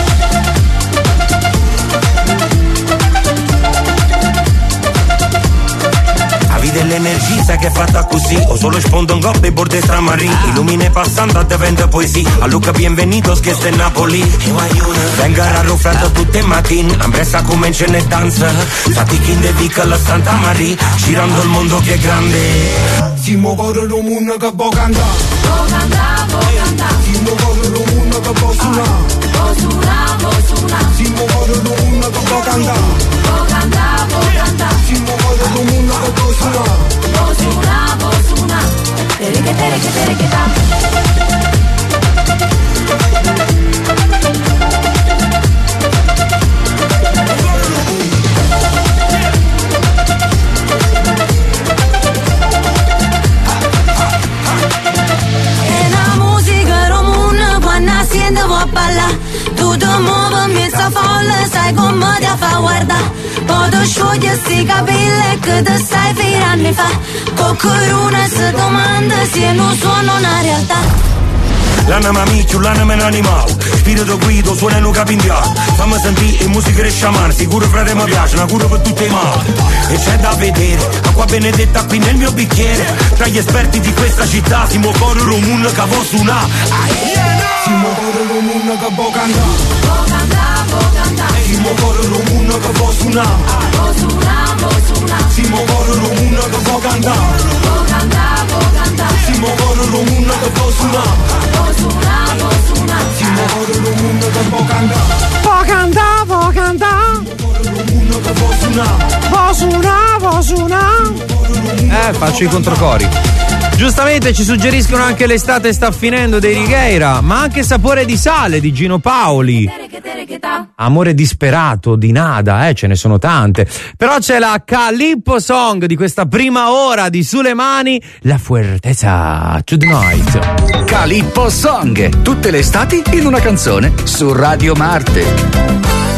La vita e l'energia che è fatta così. O solo sfondo un gobbe e borde stramarini. Illumine passando a diventa poesia. A Luca bienvenidos che sta in Napoli. Venga raro freddo tutte le mattine. Ambressa come in cene danza. Stati chi de dica la Santa Maria. Girando il mondo che è grande. Si mo corre lo mondo che può cantare. Può cantare, può cantare, Si mo corre lo mondo che può suonare. può suonare, può suonare, Si mo corre lo mondo che può cantare. può cantare, può cantare, Si mo corre lo mondo che può suonare. può suonare, può suonare. Tere che tere che tere che da. E la musica romuna quando siento può ballare. Tu ti muovi in mezzo a folla, sai come ti fa guardare. Poi ti sciogli sti capelli che ti stai fino anni fa. Qualcuno si domanda se non sono una realtà. L'anima micchio, l'anima è un animale. Spirito guido, suona in un capindiano. Fammi sentire musica e sciamare. Sicuro frate mi piace, una cura per tutti i mali. E c'è da vedere, acqua benedetta qui nel mio bicchiere. Tra gli esperti di questa città, si muove correre un mondo che può suonare. Si mo corre lo mondo che può cantare. Può cantare, può cantare, Si mo corre lo mondo che può suonare. può suonare, può suonare, Si mo corre lo mondo che può cantare. può cantare, può cantare, Si mo corre lo mondo che può suonare. può suonare, può suonare. Si mo corre lo mondo che può cantare. Può cantare, può cantare, Lo mondo che può suonare. può suonare, può suonare. Eh, faccio i controcori. Giustamente ci suggeriscono anche l'estate sta finendo dei Righeira, ma anche Sapore di sale di Gino Paoli. Amore disperato di Nada, eh, ce ne sono tante. Però c'è la Calippo Song di questa prima ora di Sulemani, La Fuerteza to the Night. Calippo Song, tutte le estati in una canzone su Radio Marte.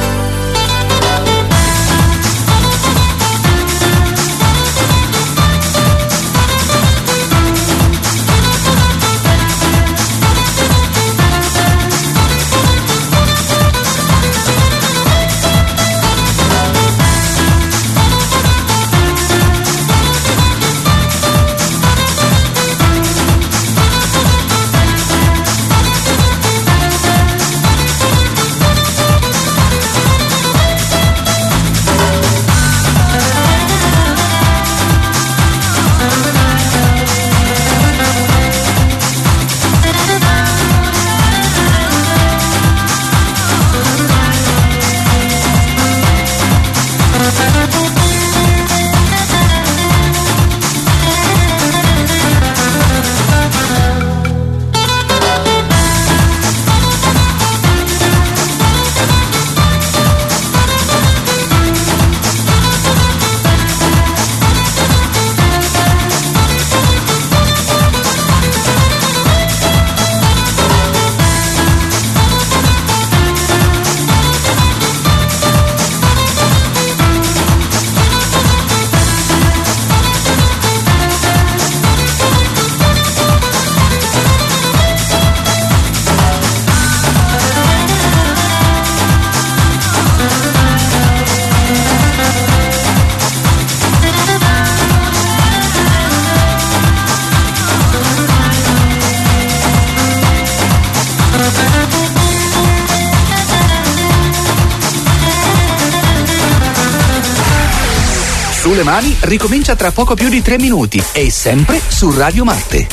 Sulle mani ricomincia tra poco più di tre minuti e sempre su Radio Marte.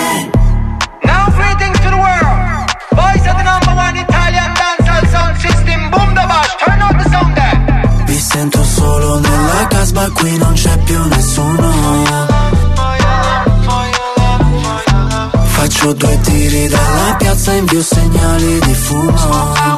Now greetings to the world. Voice of the number one Italian dancehall sound system. Boom the bash, turn on the sound there. Mi sento solo nella casba, qui non c'è più nessuno. Faccio due tiri dalla piazza, invio segnali di fumo.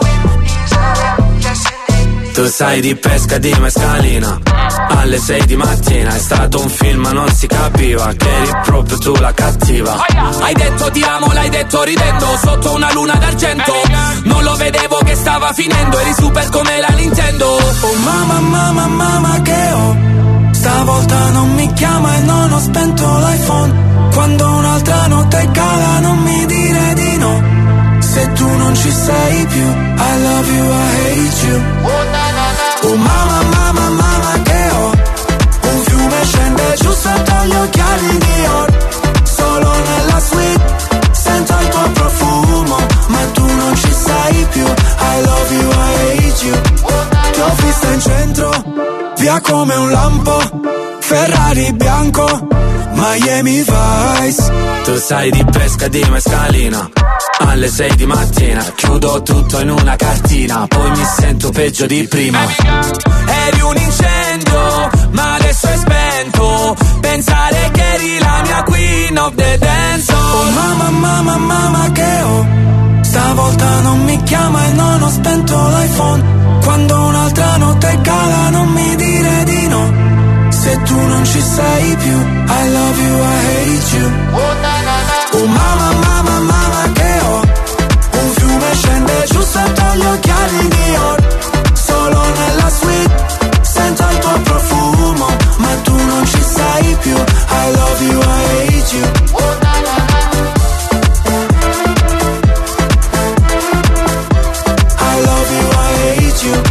Tu sai di pesca di mescalina, alle sei di mattina. È stato un film ma non si capiva che eri proprio tu la cattiva. Hai detto ti amo, l'hai detto ridendo, sotto una luna d'argento. Non lo vedevo che stava finendo, eri super come la Nintendo. Oh mamma, mamma, mamma che ho, stavolta non mi chiama e non ho spento l'iPhone. Quando un'altra notte cala non mi dire di no. Se tu non ci sei più, I love you, I hate you. Oh mamma, mamma, mamma che ho, un fiume scende giù sotto gli occhiali di oro. Solo nella suite sento il tuo profumo, ma tu non ci sei più, I love you, I hate you. Ti ho vista in centro, via come un lampo, Ferrari bianco, Miami Vice. Tu sai di pesca di mescalina, alle sei di mattina. Chiudo tutto in una cartina, poi mi sento peggio di prima. Eri un incendio, ma adesso è spento. Pensare che eri la mia queen of the dance. Oh mamma, mamma, mamma che ho, stavolta non mi chiama e non ho spento l'iPhone. Quando un'altra notte cala non mi dire di no. Se tu non ci sei più, I love you, I hate you. Oh mamma, mamma, mamma che ho, un fiume scende giù sotto gli occhiali di oro. Solo nella suite sento il tuo profumo, ma tu non ci sei più, I love you, I hate you. I love you, I hate you.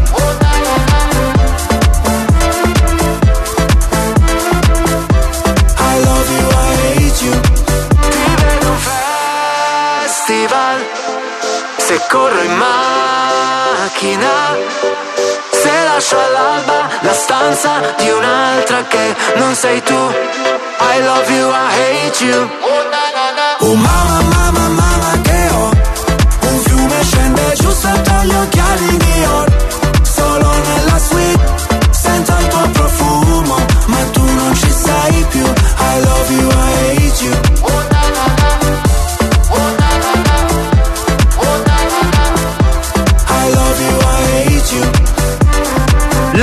Se corro in macchina, se lascio all'alba la stanza di un'altra che non sei tu, I love you, I hate you. Oh mamma, mamma, mamma che ho, un fiume scende giù sotto gli occhiali di oro. Solo nella suite sento il tuo profumo, ma tu non ci sei più, I love you, I hate you.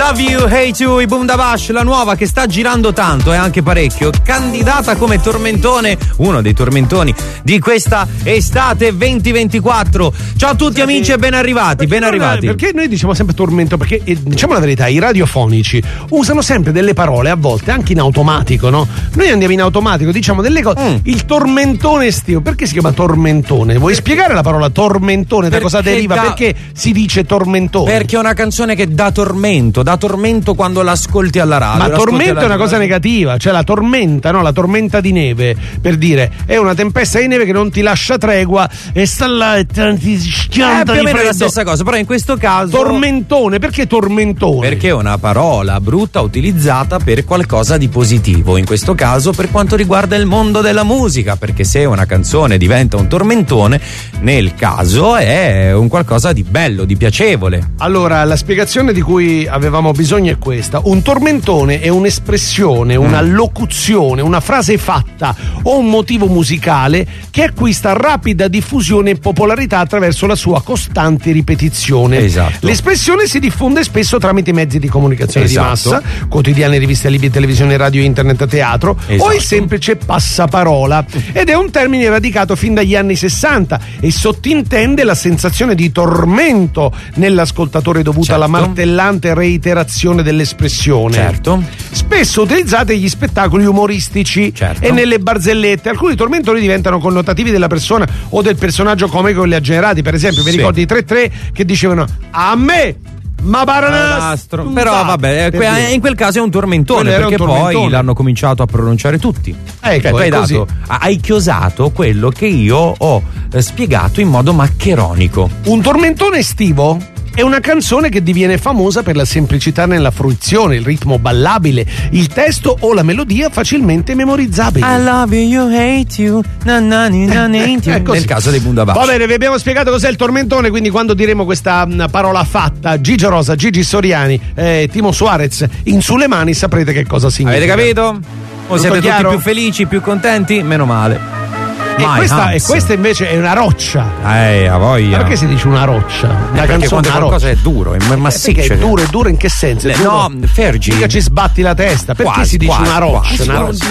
Love You, Hate You, i Boom Da Bash, la nuova che sta girando tanto e anche parecchio, candidata come tormentone, uno dei tormentoni di questa estate venti ventiquattro. Ciao a tutti sì, amici e ben arrivati, ben arrivati. Perché noi diciamo sempre tormento? Perché eh, diciamo la verità, i radiofonici usano sempre delle parole, a volte anche in automatico, no? Noi andiamo in automatico, diciamo delle cose. Mm. Il tormentone estivo, perché si chiama tormentone? Vuoi perché? spiegare la parola tormentone? Da perché cosa deriva? Da... Perché si dice tormentone? Perché è una canzone che dà tormento, dà tormento quando l'ascolti alla radio. Ma tormento è una cosa negativa, cioè la tormenta, no? La tormenta di neve, per dire, è una tempesta di neve che non ti lascia tregua e sta là e ti schianta di freddo. È più o meno la stessa cosa, però in questo caso tormentone, perché tormentone? Perché è una parola brutta utilizzata per qualcosa di positivo, in questo caso per quanto riguarda il mondo della musica, perché se una canzone diventa un tormentone, nel caso è un qualcosa di bello, di piacevole. Allora, la spiegazione di cui avevamo bisogno è questa: un tormentone è un'espressione, una mm. locuzione, una frase fatta o un motivo musicale che acquista rapida diffusione e popolarità attraverso la sua costante ripetizione. Esatto. L'espressione si diffonde spesso tramite mezzi di comunicazione esatto. di massa, quotidiane, riviste, libri, televisione, radio, internet, teatro esatto. o il semplice passaparola, ed è un termine radicato fin dagli anni sessanta e sottintende la sensazione di tormento nell'ascoltatore dovuta certo. alla martellante reiterazione dell'espressione. Certo. Spesso utilizzate negli spettacoli umoristici certo. e nelle barzellette. Alcuni tormentori diventano connotativi della persona o del personaggio comico che li ha generati. Per esempio, mi sì. ricordo i tre tre che dicevano a me ma baranastro. Però vabbè, que- in quel caso è un tormentone, perché un tormentone. Poi l'hanno cominciato a pronunciare tutti. Ecco, cioè, tu hai, dato, hai chiosato quello che io ho eh, spiegato in modo maccheronico. Un tormentone estivo è una canzone che diviene famosa per la semplicità nella fruizione, il ritmo ballabile, il testo o la melodia facilmente memorizzabili. I love you, you hate you, na na na na you. Nel caso dei Boom Da Bash. Va bene, vi abbiamo spiegato cos'è il tormentone, quindi quando diremo questa parola fatta, Gigi Rosa, Gigi Soriani, eh, Timo Suarez in Sulle Mani, saprete che cosa significa. Avete capito? O siete chiaro? Tutti più felici, più contenti? Meno male. E questa, e questa invece è una roccia. Eh, a voglia. Ma perché si dice una roccia? La eh, perché quando qualcosa è duro, è massiccio. Perché è duro, è duro in che senso? Le, no, Fergie. Mica ci sbatti la testa. Perché quasi, si dice quasi, una roccia? Una roccia.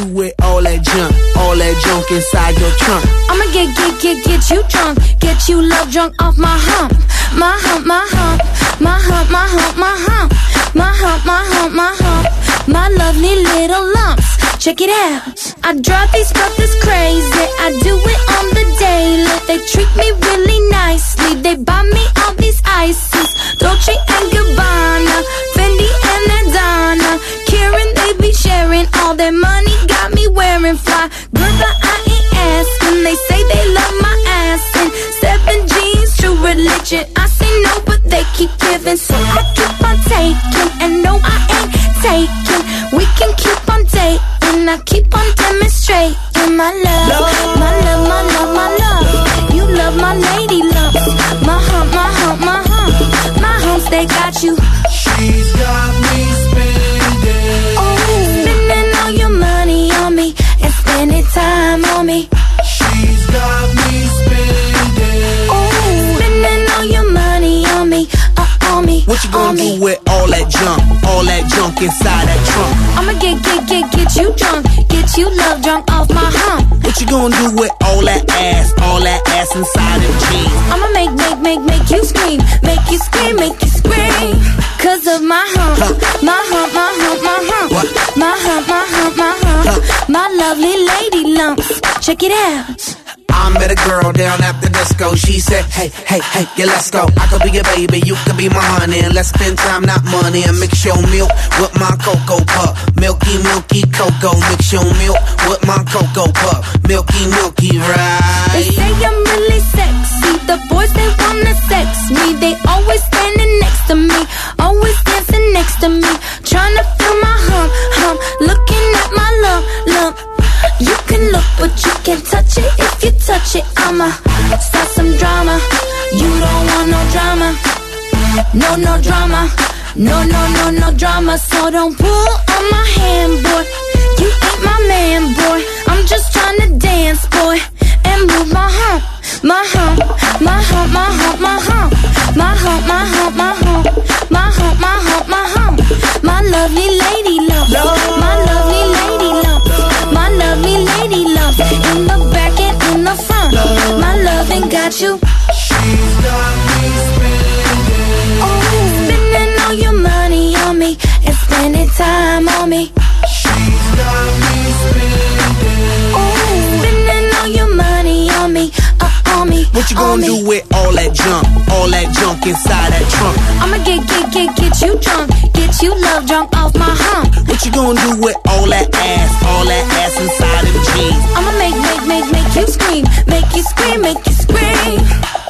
I'ma get, get, get, get you drunk, get you love drunk off my hump, my hump, my hump, my hump, my hump, my hump, my hump, my hump, my hump, my lovely little lumps. Check it out. I drive these brothers crazy. I do it on the daily. They treat me really nicely. They buy me all these ices, Dolce and Gabbana, Fendi and Adana. Karen, they be sharing all their money. Got me wearing fly. Girl, but I ain't asking. They say they love my ass and seven jeans, true religion. I say no, but they keep giving, so I keep on taking. And no, I ain't taking. We can keep on dating. I keep on demonstrating my love, my love, my love, my love. You love my lady love. My hump, my hump, my hump. My humps, they got you. She's got me spending. Oh, spending all your money on me and spending time on me. She's got me spending. Oh, spending all your money on me, uh, on me. What you gonna do with all that junk, all that junk inside that trunk? I'ma get, get, get, get you drunk, get you love drunk off my hump. What you gonna do with all that ass, all that ass inside them jeans? I'ma make, make, make, make you scream, make you scream, make you scream. Cause of my hump, my hump, my hump, my hump, my hump, my hump, my hump, my lovely lady lumps. Check it out. I met a girl down at the disco. She said, hey, hey, hey, yeah, let's go. I could be your baby, you could be my honey. And let's spend time, not money. And mix your milk with my cocoa pup. Milky, milky cocoa. Mix your milk with my cocoa pup. Milky, milky, right? They say I'm really sexy. The boys, they wanna sex me. They always standing next to me, always dancing next to me, trying to feel my hump, hump, looking at my lump, lump. You can look, but you can't touch it. If you touch it, I'ma start some drama. You don't want no drama, no, no drama, no, no, no, no drama. So don't pull on my hand, boy. You ain't my man, boy. I'm just trying to dance, boy, and move my hump, my hump, my hump, my hump, my hump, my hump, my hump, my hump, my hump, my hump, my hump, lovely lady love, my lovely lady love, my lovely lady love. In the back and in the front, my loving got you. She's got me spending. Oh, spending all your money on me and spending time on me. She's got me spending. Oh, spending all your money on me, uh, on me. What you gonna do with all that junk, all that junk inside that trunk? I'ma get, get, get, get you drunk, get you love drunk off my hump. What you gonna do with all that ass, all that ass inside them jeans? I'ma make, make, make, make you scream, make you scream, make you scream.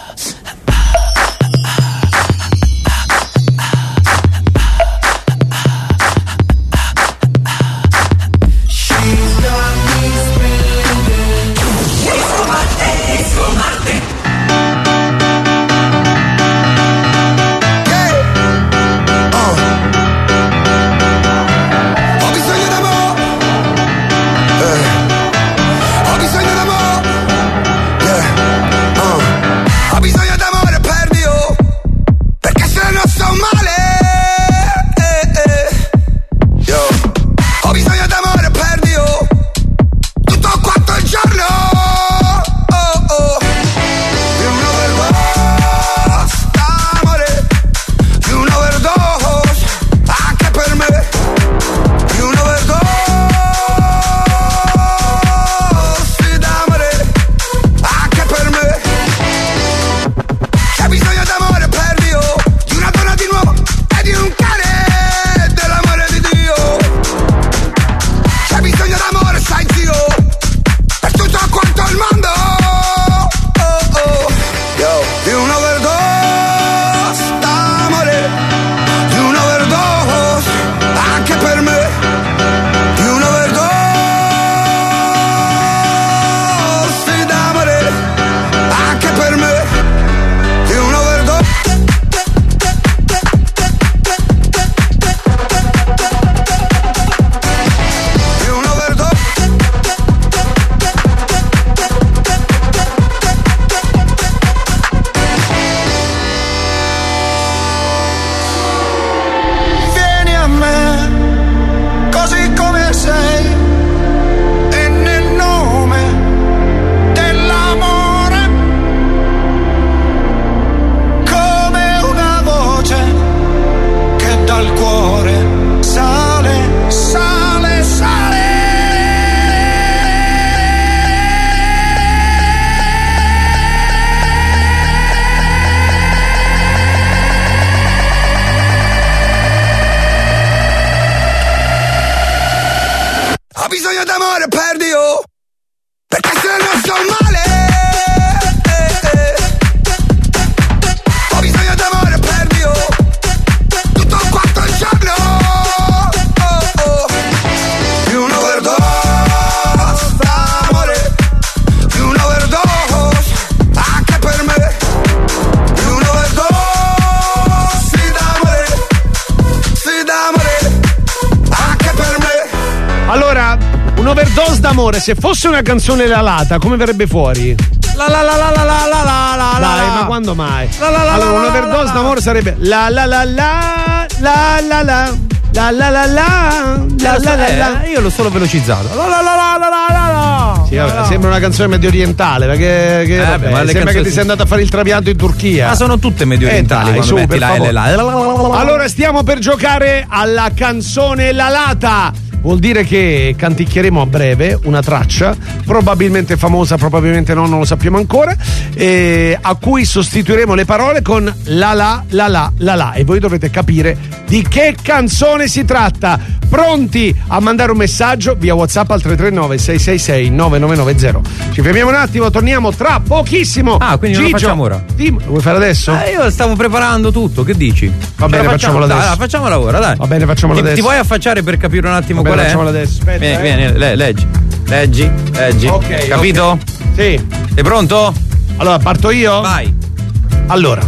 Un'overdose d'amore, se fosse una canzone lalata, come verrebbe fuori? La la la la la la la la la. Dai, ma quando mai? La la la allora, la la un'overdose la d'amore sarebbe la la la la la la la la la la la la la la la. Io l'ho solo velocizzato. La la la la la la la. Sì, vabbè, sembra una canzone medio orientale, perché che, Eh, vabbè, beh, ma le sembra canzoni- che ti sei andato a fare il trapianto in Turchia. Ma sono tutte medio orientali Eh, dai, quando su, metti per la favore. L là. Allora stiamo per giocare alla canzone lalata. Vuol dire che canticchieremo a breve una traccia, probabilmente famosa, probabilmente no, non lo sappiamo ancora, eh, a cui sostituiremo le parole con la la la la la la e voi dovrete capire di che canzone si tratta. Pronti a mandare un messaggio via WhatsApp al tre tre nove sei sei sei nove nove nove zero. Ci fermiamo un attimo, torniamo tra pochissimo. Ah, quindi non lo Gigio, facciamo ora? Tim, lo vuoi fare adesso? Eh, io stavo preparando tutto, che dici? Va bene, Ce la facciamolo dai, adesso. dai, facciamola ora, dai. Va bene, facciamolo ti, adesso. Ti vuoi affacciare per capire un attimo Va bene, qual è? facciamolo adesso. Aspetta, Vieni, eh. vieni, le- leggi. Leggi, leggi. Ok, Capito? ok. Sì. Sei pronto? Allora, parto io? Vai. Allora.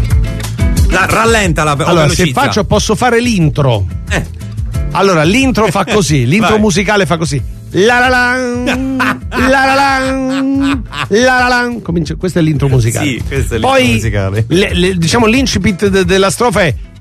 La, rallentala, o Allora, se velocizza. faccio, posso fare l'intro. Eh. Allora, l'intro fa così, l'intro Vai. musicale fa così. La la lan, la la lan, la la lan. Comincia- questo è l'intro musicale. Sì, questo è l'intro Poi, musicale. le- le- diciamo l'incipit de- della strofa è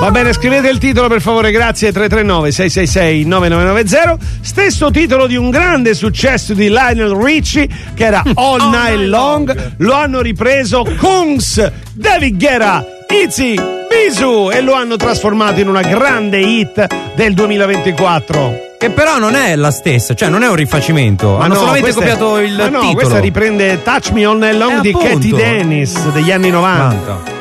Va bene, scrivete il titolo per favore, grazie. Tre tre nove sei sei sei nove nove nove zero. Stesso titolo di un grande successo di Lionel Richie che era All, All Night, Night Long. Long. Lo hanno ripreso Kungs, David Guetta, Itzy, Bisou e lo hanno trasformato in una grande hit del duemilaventiquattro. Che però non è la stessa, cioè non è un rifacimento. Ma hanno no, solamente copiato il ma no, titolo. Questa riprende Touch Me All Night Long eh, di Katie Dennis degli anni novanta.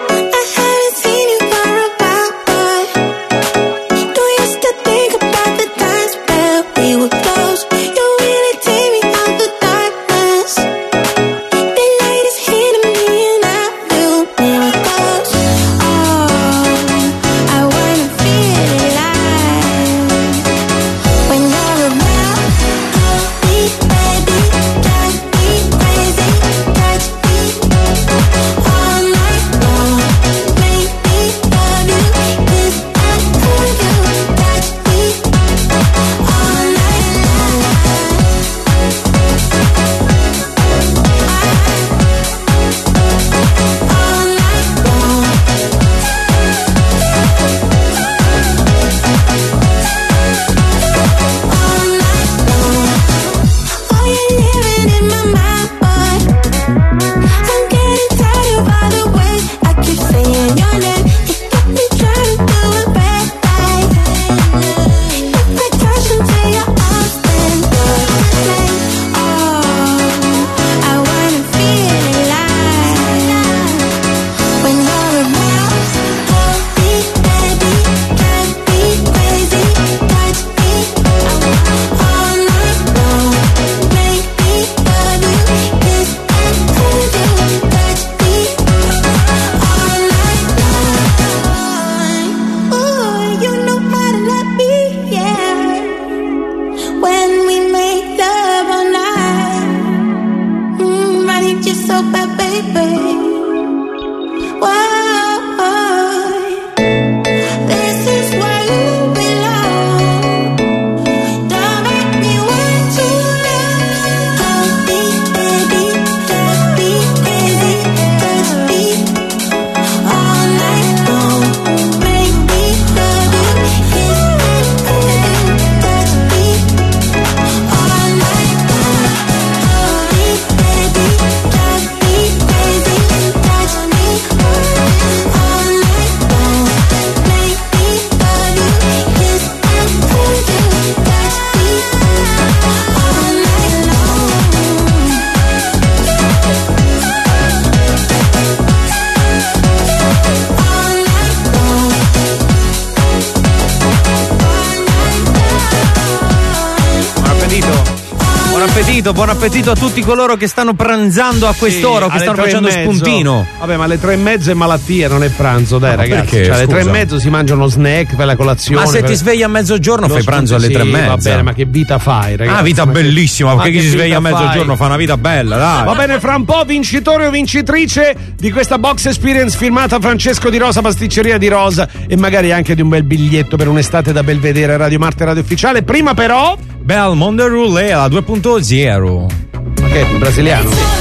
Buon appetito a tutti coloro che stanno pranzando a quest'ora, sì, che stanno facendo spuntino. Vabbè, ma alle tre e mezzo è malattia, non è pranzo, dai, no, ragazzi. Perché? Cioè, alle tre e mezzo si mangiano snack per la colazione. Ma se per... ti svegli a mezzogiorno fai pranzo alle sì, tre e mezza. Va bene, ma che vita fai, ragazzi? Ah, vita ma bellissima, che... perché chi si sveglia a mezzogiorno fai? fa una vita bella, dai. Va bene, fra un po' vincitore o vincitrice di questa box experience firmata Francesco Di Rosa, pasticceria Di Rosa, e magari anche di un bel biglietto per un'estate da Belvedere, Radio Marte, Radio Ufficiale. Prima però Belmondo Roulé alla due punto zero. Che è brasiliano?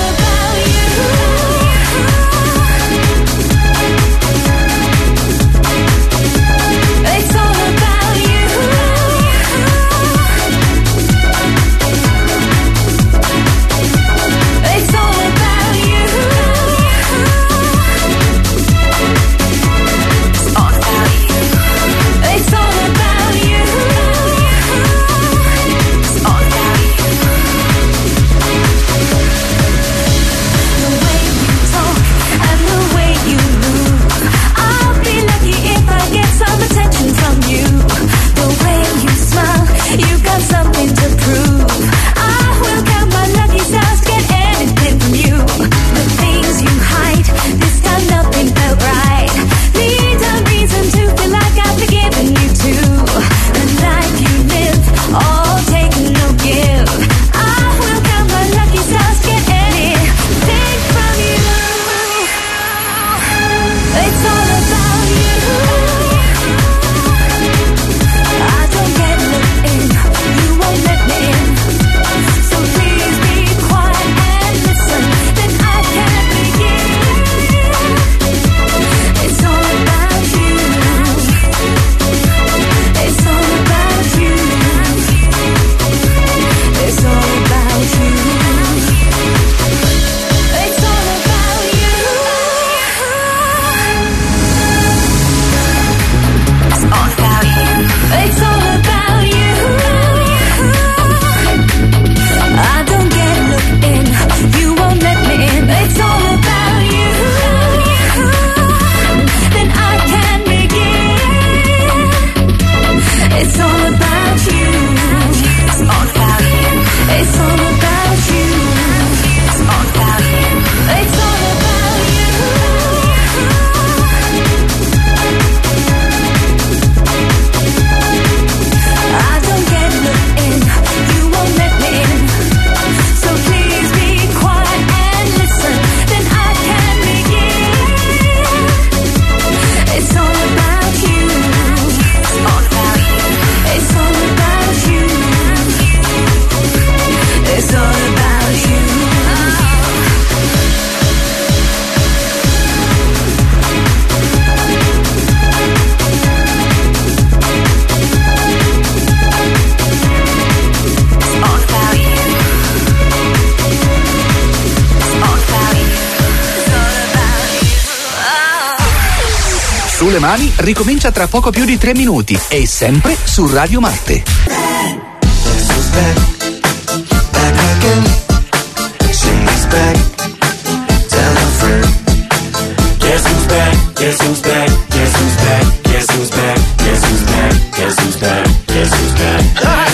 Sulle mani ricomincia tra poco più di tre minuti e sempre su Radio Marte. Guess who's back? Back again. She's back. Tell a friend. Guess who's back? Guess who's back? Guess who's back? Guess who's back? Guess who's back? Guess who's back? Guess who's back?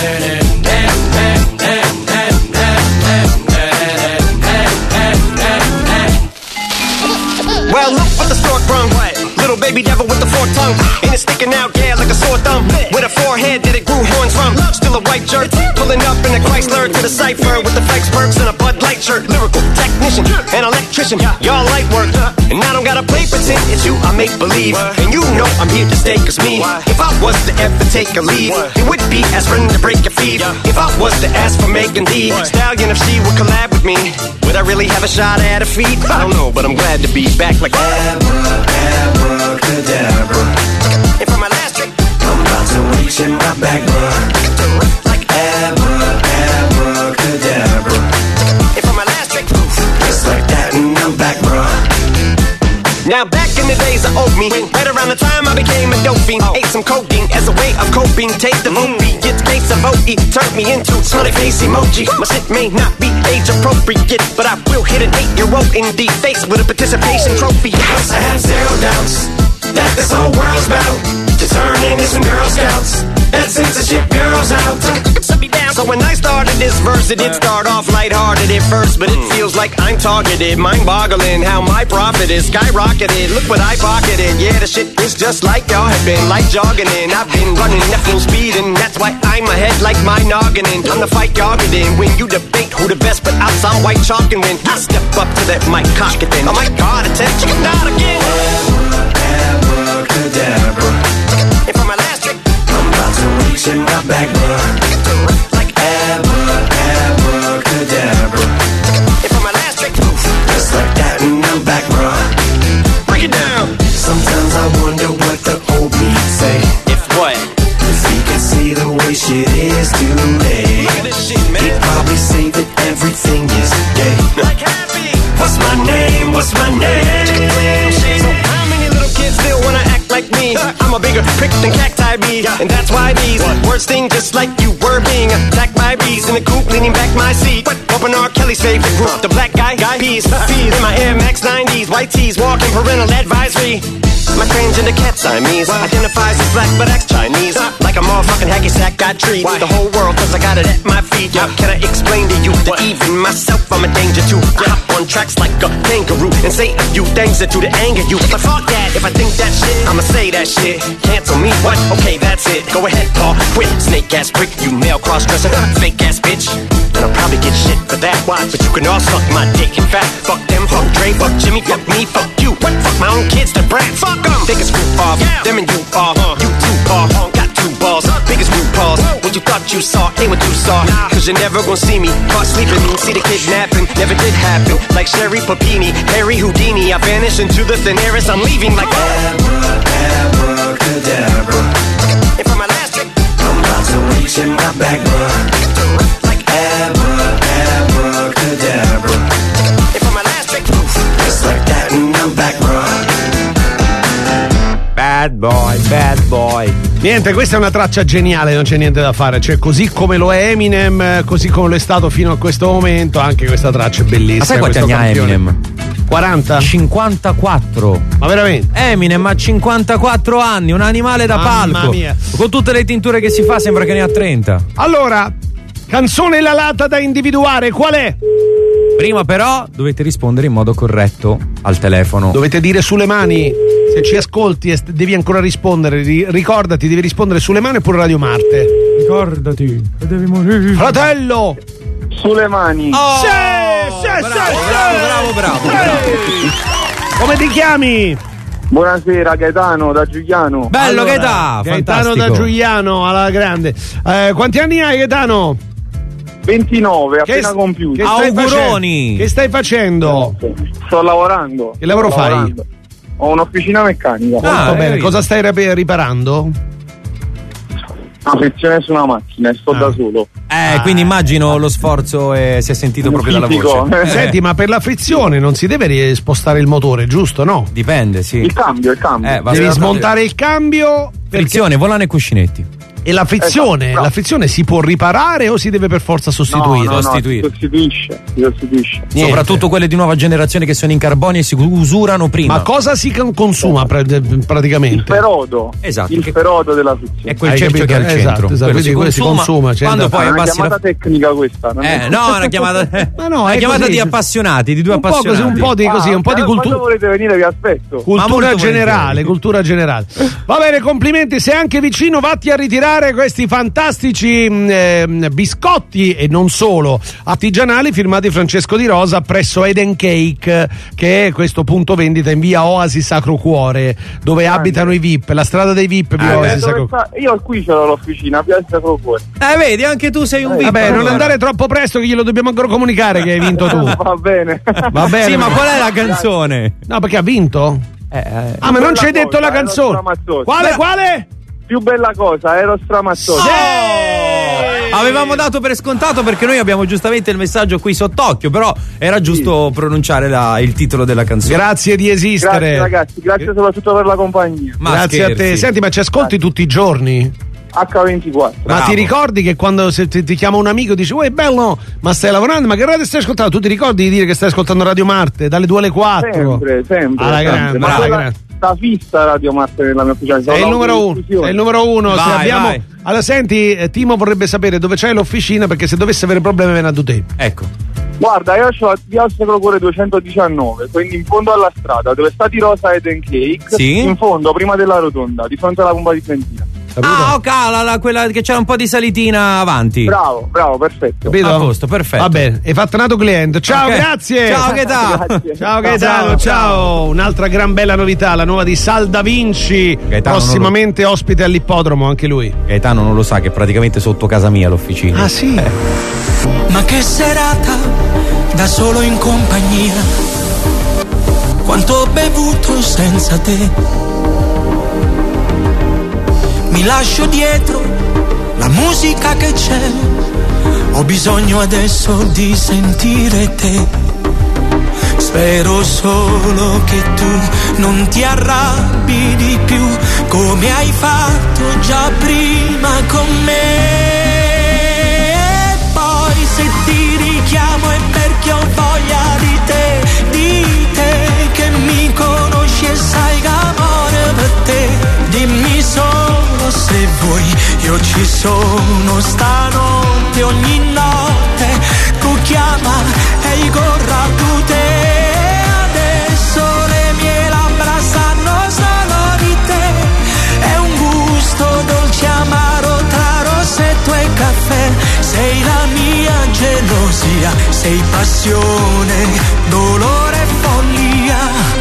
Well, look what the stork brung. Little baby devil with the forked tongue. And it's sticking out, yeah, like a sore thumb. With a forehead that it grew horns from. Still a white jerk. Pulling up in a Chrysler to the cipher with the flex perks and a Bud Light shirt. Lyrical technician and electrician. Y'all light work. And I don't gotta play pretend. It's you I make believe. And you know I'm here to stay, cause me. If I was to ever take a lead, it would be aspirin to break your feet. If I was to ask for Megan Thee Stallion, if she would collab with me, would I really have a shot at her feet? I don't know, but I'm glad to be back like Abracadabra. And for my last trick, I'm about to reach in my back, bruh. Like Abra, abracadabra. And for my last trick, just like that, and I'm back, bruh. Now back in the days of old me, right around the time I became a dope fiend, ate some codeine as a way of coping. Take the vote beat, get gates of O E, turned me into smiley face emoji. My shit may not be age appropriate, but I will hit an eight-year-old in the face with a participation trophy. Yes, I have zero doubts that this whole world's about to turn into some Girl Scouts. That censorship girls out. So when I started this verse, it did start off lighthearted at first, but it feels like I'm targeted. Mind-boggling how my profit is skyrocketed. Look what I pocketed. Yeah, the shit is just like y'all have been, like jogging in. I've been running at full speed, and that's why I'm ahead like my noggin. I'm the fight y'all get in. When you debate who the best, but I saw white chalk and win. I step up to that mic, cock it then. Oh my God, attention, not again. Abracadabra. And for my last trick, I'm about to reach in my back, bruh. Like Abra, abracadabra. And for my last trick, just like that, and I'm back, bruh. Break it down. Sometimes I wonder what the old me say. If what? If he could see the way shit is today. Look at this shit, man. He'd probably say that everything is gay. Like happy. What's my name? What's my name? So how many little kids still wanna act like me? I'm a bigger prick than cacti bee, and that's why these words sting just like you were being attacked by bees in the coop, leaning back my seat. Open R. Kelly's favorite group, the black guy, guy peas, feed in my Air Max nineties, white tees, walking parental advisory. My transgender cat Siamese identifies as black but acts Chinese. Like a motherfucking hacky sack, got treat the whole world cause I got it at my feet. How can I explain to you that even myself I'm a danger to? I hop on tracks like a kangaroo and say a few things that do to anger you. But fuck that, if I think that shit, I'ma say that shit. Cancel me, what? Okay, that's it. Go ahead, Paul, quit. Snake ass prick, you male cross-dresser, fake ass bitch. And I'll probably get shit for that. Why? But you can all suck my dick. In fact, fuck them, fuck Dre, fuck Jimmy, fuck me, fuck you. What? Fuck my own kids, the brat. Fuck them. Take a screw off. Yeah. Them and you off. Uh. You two paw. Uh. Got two balls. Uh. Biggest root paws. What you thought you saw ain't what you saw. Nah. Cause you're never gonna see me caught sleeping. See the kidnapping. Never did happen. Like Sherry Papini, Harry Houdini. I vanish into the thin air as I'm leaving like Abra, abracadabra. And for my last trick, I'm about to reach in my back, bruh. like Abra, abracadabra. And for my last trick, just like that, and I'm back, bruh. Bad boy, bad boy. Niente, questa è una traccia geniale, non c'è niente da fare. Cioè, così come lo è Eminem, così come lo è stato fino a questo momento, anche questa traccia è bellissima. Ma sai quanti anni ha Eminem? quaranta? cinquantaquattro. Ma veramente? Eminem ha cinquantaquattro anni, un animale da Mamma palco. mia. Con tutte le tinture che si fa sembra che ne ha trenta. Allora, canzone lalata da individuare, qual è? Prima però dovete rispondere in modo corretto al telefono. Dovete dire sulle mani. Se ci ascolti e devi ancora rispondere, ricordati, devi rispondere sulle mani oppure Radio Marte. Ricordati che devi morire. Fratello! Sulle mani. Oh, sì, sì, bravo, sì, bravo, sì. bravo, bravo, Sì. bravo. Come ti chiami? Buonasera, Gaetano da Giuliano. Bello, Allora, Gaetano, Gaetano fantastico. da Giuliano alla grande. Eh, quanti anni hai, Gaetano? ventinove, Che appena s- compiuti. Che stai Auguroni. face- Che stai facendo? Sto lavorando. Che lavoro Sto fai? lavorando. Ho un'officina meccanica. Molto Ah, bene. hai Cosa stai rap- riparando? Una frizione su una macchina e sto Ah. da solo. Eh, quindi immagino lo sforzo eh, si è sentito proprio dalla Fisico. voce. Senti, ma per la frizione non si deve ri- spostare il motore, giusto? No? Dipende, sì. Il cambio, il cambio. Eh, va Devi a- smontare il cambio. perché- Frizione, volano e cuscinetti. E la frizione, Esatto. la frizione si può riparare o si deve per forza sostituire? No, no, no, sostituire. si sostituisce, si sostituisce. Niente. Soprattutto quelle di nuova generazione che sono in carbonio e si usurano prima. Ma cosa si con- consuma pra- Il praticamente? ferodo. Esatto, Il che- ferodo della frizione. È quel Hai cerchio capito? che è al Esatto, centro. esatto, Quello quindi quello si consuma, c'è quando da- poi È una abbassi chiamata la... tecnica questa. Non è- Eh, no, è una chiamata, Ma no, una è chiamata così. di appassionati, di due Un po' così, appassionati. un po' di così, Ah, un po' di eh, cultura. Quando volete venire vi aspetto. Ma Cultura molto generale, volentieri. cultura generale. Va bene, complimenti. Sei anche vicino, vatti a ritirare questi fantastici mh, ehm, biscotti e non solo artigianali firmati Francesco Di Rosa presso Eden Cake, che è questo punto vendita in via Oasi Sacro Cuore, dove abitano i V I P, la strada dei V I P, via Eh, Oasi dove Sacro sta- Io qui ce l'ho l'officina, Piazza Sacro Cuore. Eh, vedi, anche tu sei un V I P. Vabbè, non allora. andare troppo presto che glielo dobbiamo ancora comunicare che hai vinto tu. Va bene. Va bene. Sì, ma qual è la canzone? No, perché ha vinto? Eh, eh. Ah, ma non ci hai Bella detto la cosa, ero canzone. stramazzoso. Quale, Beh, quale? Più bella cosa, ero stramazzoso. Avevamo dato per scontato perché noi abbiamo giustamente il messaggio qui sott'occhio, però era giusto pronunciare la- il titolo della canzone. Grazie di esistere. Grazie ragazzi, grazie soprattutto per la compagnia. Ma Grazie a te. scherzi. Senti, ma ci ascolti tutti i giorni? acca ventiquattro. Ma Bravo. ti ricordi che quando se ti, ti chiama un amico e dici uè bello, ma stai lavorando? Ma che radio stai ascoltando? Tu ti ricordi di dire che stai ascoltando Radio Marte dalle due alle quattro? Sempre, sempre. Alla sempre. grande, Ma alla quella grande. sta fissa Radio Marte nella mia ufficina. È il numero uno, è il numero uno. Se Vai, abbiamo... vai. Allora senti, eh, Timo vorrebbe sapere dove c'è l'officina perché se dovesse avere problemi viene da te. Ecco. Guarda, io ho via Sacro Cuore duecentodiciannove, quindi in fondo alla strada, dove sta Di Rosa Eden Cake, Sì. in fondo, prima della rotonda, di fronte alla pompa di benzina. Ah, ok, la, la- quella che c'era un po' di salitina avanti. Bravo, bravo, perfetto. Capito? A posto, perfetto. Va bene, hai fatto nato cliente. Ciao, Ok. grazie. Ciao, Gaetano. Grazie. Ciao Gaetano, ciao. Un'altra gran bella novità, la nuova di Sal Da Vinci. Gaetano prossimamente ospite all'ippodromo anche lui. Gaetano non lo sa che è praticamente sotto casa mia l'officina. Ah sì? Ma che serata da solo in compagnia. Quanto ho bevuto senza te. Mi lascio dietro la musica che c'è. Ho bisogno adesso di sentire te. Spero solo che tu non ti arrabbi di più come hai fatto già prima con me. E poi se ti richiamo è perché ho voglia di te, di te che mi conosci e sai che amore per te. Dimmi solo se vuoi, io ci sono stanotte, ogni notte tu chiama e io corro a tu te. Adesso le mie labbra sanno solo di te, è un gusto dolce amaro tra rossetto e caffè. Sei la mia gelosia, sei passione, dolore e follia.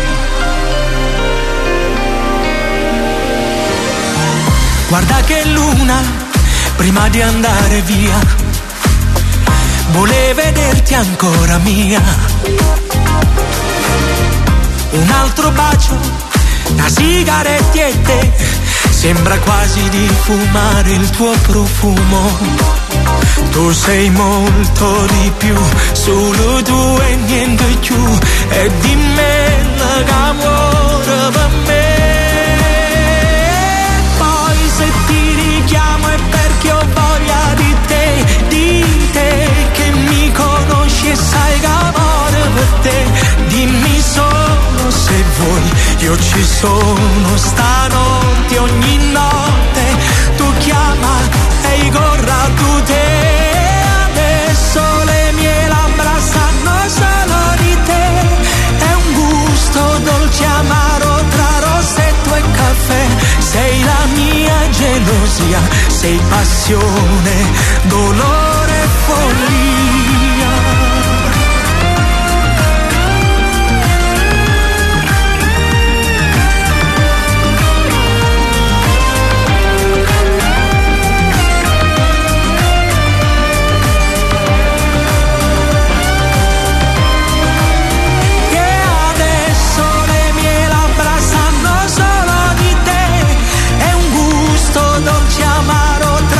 Guarda che luna, prima di andare via, vuole vederti ancora mia. Un altro bacio, da sigaretti e te, sembra quasi di fumare il tuo profumo. Tu sei molto di più, solo tu e niente più, e di me l'amore per me. Se ti richiamo è perché ho voglia di te, di te che mi conosci e sai che amore per te. Dimmi solo se vuoi, io ci sono stanotte, ogni notte tu chiama e io corro a tu te. Adesso le mie labbra sanno solo di te, è un gusto dolce amaro tra rossetto e caffè. Sei la mia gelosia, sei passione, dolore e follia. Dolce amaro tra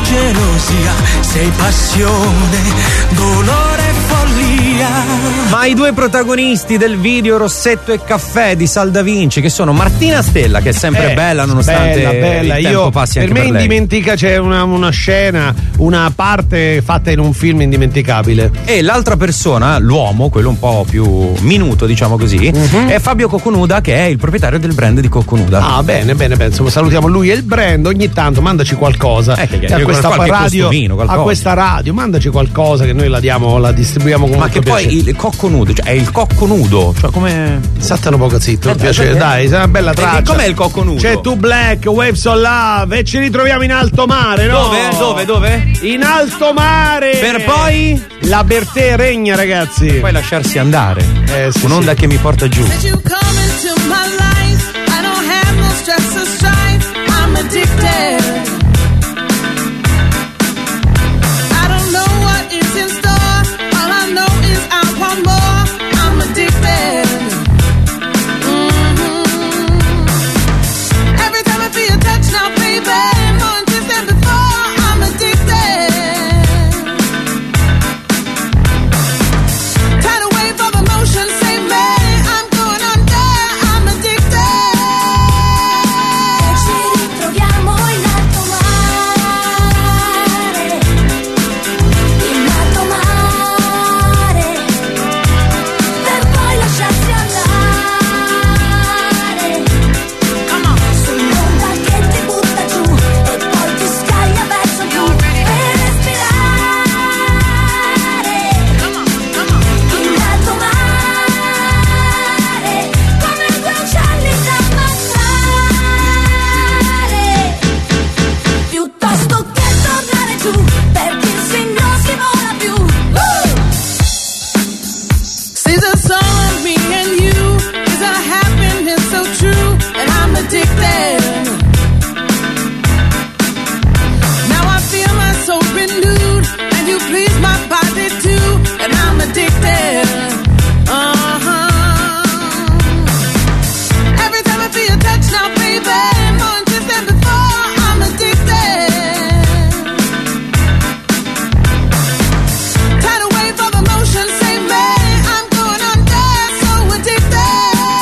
gelosia, sei passione, dolore e follia. Ma i due protagonisti del video Rossetto e Caffè di Sal Da Vinci, che sono Martina Stella, che è sempre Eh, bella nonostante bella, bella. il tempo Io, passi per anche me per lei. indimentica, c'è una, una scena, una parte fatta in un film indimenticabile. E l'altra persona, l'uomo, quello un po' più minuto, diciamo così, Mhm. è Fabio Cocconuda, che è il proprietario del brand di Cocconuda. Ah, bene, bene, bene. Insomma, salutiamo lui e il brand. Ogni tanto mandaci qualcosa. Eh, che- E a io questa qualche radio, costumino, a qualcosa. questa radio, mandaci qualcosa che noi la diamo, la distribuiamo con Ma molto che poi piacere. il cocco nudo, cioè è il cocco nudo, cioè come. State un poco zitto, Eh, per piacere, perché? dai, sei una bella Perché traccia. com'è il cocco nudo? C'è Tu Black, Waves of Love e ci ritroviamo in alto mare, no? Dove? Dove? Dove? In alto mare! Per poi? La Bertè regna, ragazzi. Poi lasciarsi andare. Eh, sì, Un'onda sì. che mi porta giù. Since you come into my life, I don't have no stress or strife. I'm addicted. I don't know what is in store. All I know is I want more. I'm addicted. Mhm. Every time I feel your touch now, baby, more intense than before. I'm addicted. Tidal wave of emotion, save me. I'm going under. I'm addicted. Ci ritroviamo in alto mare, in alto mare, per poi lasciarsi andare. Sull'onda che ti butta giù e poi ti scaglia verso più per respirare. In alto mare, come due uccelli da ammazzare. Piuttosto che tornare giù, perché se non si vola più. Sings a song of me and you. Is a happiness so true? And I'm addicted. Now I feel my soul renewed. And you please my body too. And I'm addicted. Uh-huh. Every time I feel your touch now, baby, more intense than before. I'm addicted. Tidal wave of emotion, save me. I'm going under, so addicted.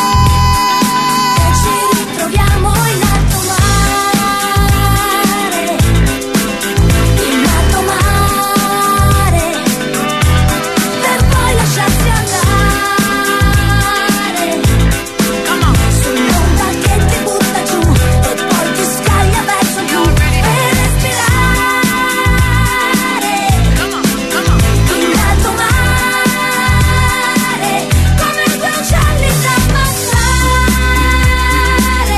Ci ritroviamo in alto mare, in alto mare, per poi lasciarsi andare. Sull'onda che ti butta giù e poi ti scaglia verso più per respirare. In alto mare, come due uccelli da ammazzare.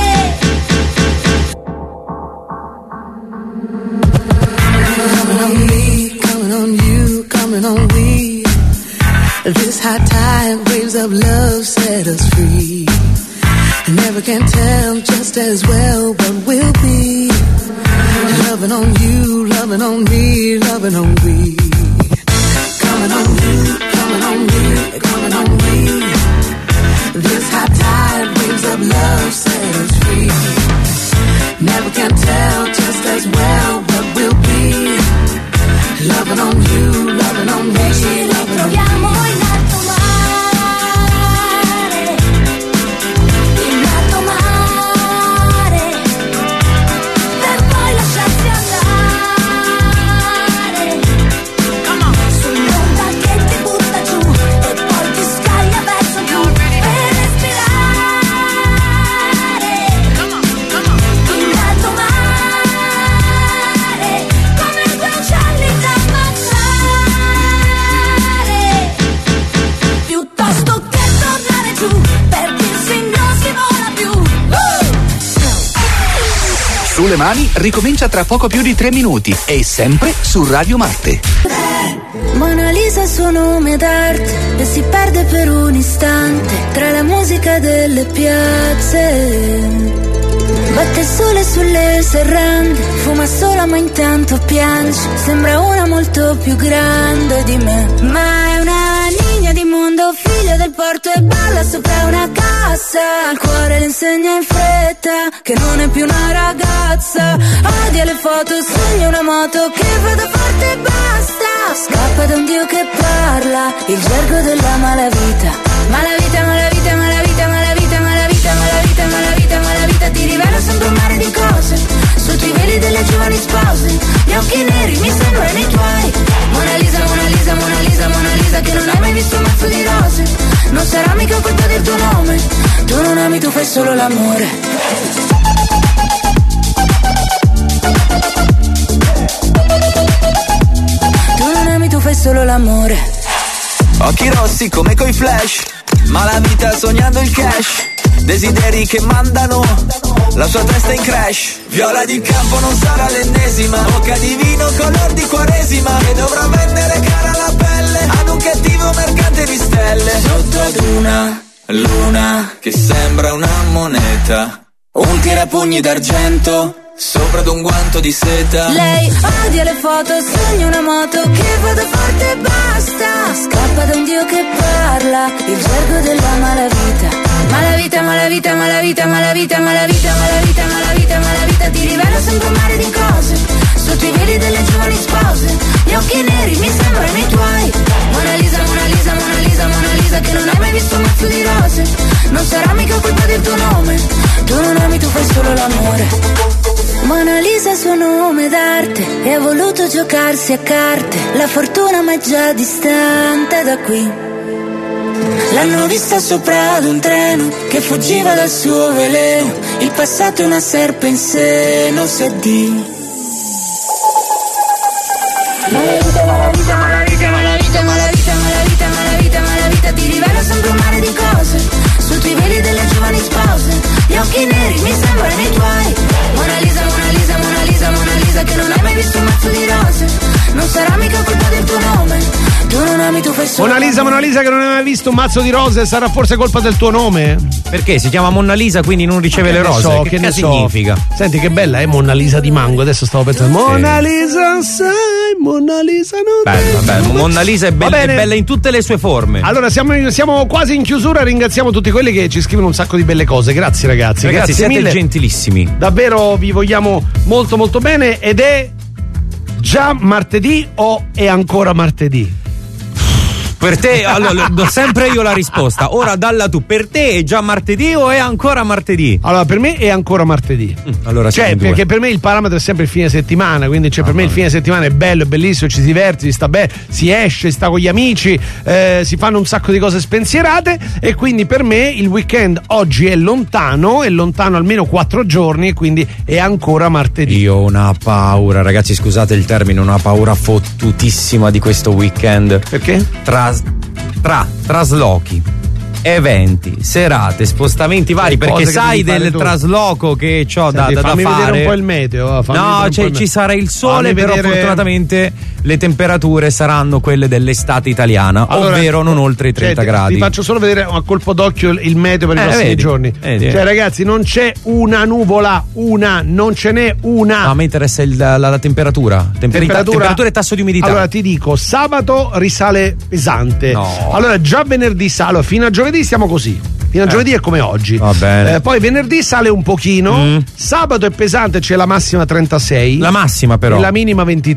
Coming on me, coming on you, coming on we. This high tide, waves of love set us free. Never can tell just as well what will be. Loving on you, loving on me, loving on we. Coming on you, coming on me, coming on we. This high tide, waves of love set us free. Never can tell just as well what will be. Loving on you, loving on me, Ci loving on ritroviamo me. in alto mare, in alto mare, per poi lasciarsi andare. Sull'onda che ti butta giù e poi ti scaglia verso più per respirare. In alto mare, come due uccelli da ammazzare. Piuttosto che tornare giù, perché se non si vola più. Sulle mani ricomincia tra poco più di tre minuti e sempre su Radio Marte. Mona Lisa il suo nome d'arte e si perde per un istante tra la musica delle piazze. Batte il sole sulle serrande, fuma sola ma intanto piange. Sembra una molto più grande di me, ma è una niña di mondo mio figlio del porto e balla sopra una cassa. Al cuore le insegna in fretta che non è più una ragazza. Odia le foto, sogna una moto che vada forte e basta. Scappa da un dio che parla, il gergo della malavita. Malavita, malavita, malavita, malavita, malavita, malavita, malavita, malavita. Ti rivela sempre un mare di cose sotto i veli delle giovani spose. Gli occhi neri mi sembrano i tuoi. Mona Lisa, Mona Lisa, Mona Lisa, Mona Lisa, che non hai mai visto un mazzo di rose. Non sarà mica colpa del tuo nome. Tu non ami, tu fai solo l'amore. Tu non ami, tu fai solo l'amore. Occhi rossi come coi flash, malavita sognando il cash. Desideri che mandano la sua testa in crash. Viola di campo non sarà l'ennesima, bocca di vino color di quaresima, che dovrà vendere cara la pelle ad un cattivo mercante di stelle. Sotto ad una luna che sembra una moneta, un tirapugni d'argento sopra ad un guanto di seta. Lei odia le foto, sogna una moto che vada forte e basta. Scappa da un dio che parla, il gergo della malavita. Malavita, malavita, malavita, malavita, malavita, malavita, malavita, malavita. Ti rivela sempre un mare di cose sotto i veli delle giovani spose. Gli occhi neri mi sembrano i tuoi. Mona Lisa, Mona Lisa, Mona Lisa, Mona Lisa, che non hai mai visto un mazzo di rose. Non sarà mica colpa del tuo nome. Tu non ami, tu fai solo l'amore. Mona Lisa è il suo nome d'arte e ha voluto giocarsi a carte. La fortuna ma è già distante da qui. L'hanno vista sopra ad un treno che fuggiva dal suo veleno. Il passato è una serpe in seno, si addio. Malavita, malavita, malavita, malavita, malavita, malavita, malavita, malavita. Ti rivela sempre un mare di cose sotto i veli delle giovani spose. Gli occhi neri mi sembrano i tuoi. Mona Lisa, Mona Lisa, Mona Lisa, Mona Lisa, che non hai mai visto un mazzo di rose. Non sarà mica colpa del tuo nome. Tu non ami, tu fai solo. Mona Lisa, Mona Lisa, che non hai mai visto un mazzo di rose. Sarà forse colpa del tuo nome? Perché si chiama Mona Lisa, quindi non riceve Che le ne rose. so, che che che ne so. significa? Senti che bella è Mona Lisa di Mango. Adesso stavo pensando Mona Lisa, sai, Mona Lisa non Bella, bella. Mona Lisa è Va bella, è bene. bella in tutte le sue forme. Allora siamo, siamo quasi in chiusura. Ringraziamo tutti quelli che ci scrivono un sacco di belle cose. Grazie ragazzi, Ragazzi, grazie siete mille. gentilissimi. Davvero vi vogliamo molto molto bene. Ed è già martedì o è ancora martedì? Per te, allora, do sempre io la risposta. Ora dalla tu, per te è già martedì o è ancora martedì? Allora, per me è ancora martedì. Mm, allora cioè, siamo in due. perché per me il parametro è sempre il fine settimana. Quindi, cioè, per me il fine settimana è bello, è bellissimo, ci si diverte, si sta bene, si esce, si sta con gli amici, eh, si fanno un sacco di cose spensierate. E quindi per me il weekend oggi è lontano, è lontano almeno quattro giorni, e quindi è ancora martedì. Io ho una paura, ragazzi, scusate il termine, una paura fottutissima di questo weekend. Perché? Tra, tra traslochi, eventi, serate, spostamenti vari, Le perché cose che sai devi fare del tu. trasloco che ho da, Senti, da, da fammi fare. vedere un po' il meteo. fammi vedere No, un po' cioè, il ci meteo. sarà il sole, Fammi però vedere- fortunatamente le temperature saranno quelle dell'estate italiana, Allora, ovvero non oltre i cioè, trenta ti- gradi. Ti faccio solo vedere a colpo d'occhio il- il meteo per i Eh, prossimi vedi, giorni. vedi. Cioè, ragazzi, non c'è una nuvola, una, non ce n'è una. No, a me interessa il- la, la temperatura. Temperità- temperatura e tasso di umidità. Allora ti dico, sabato risale pesante. No. Allora già venerdì sale, fino a giovedì stiamo così. Fino a Eh. giovedì è come oggi. Va bene. Eh, poi venerdì sale un pochino. Mm. Sabato è pesante, c'è la massima trentasei. La massima però. E la minima ventitré.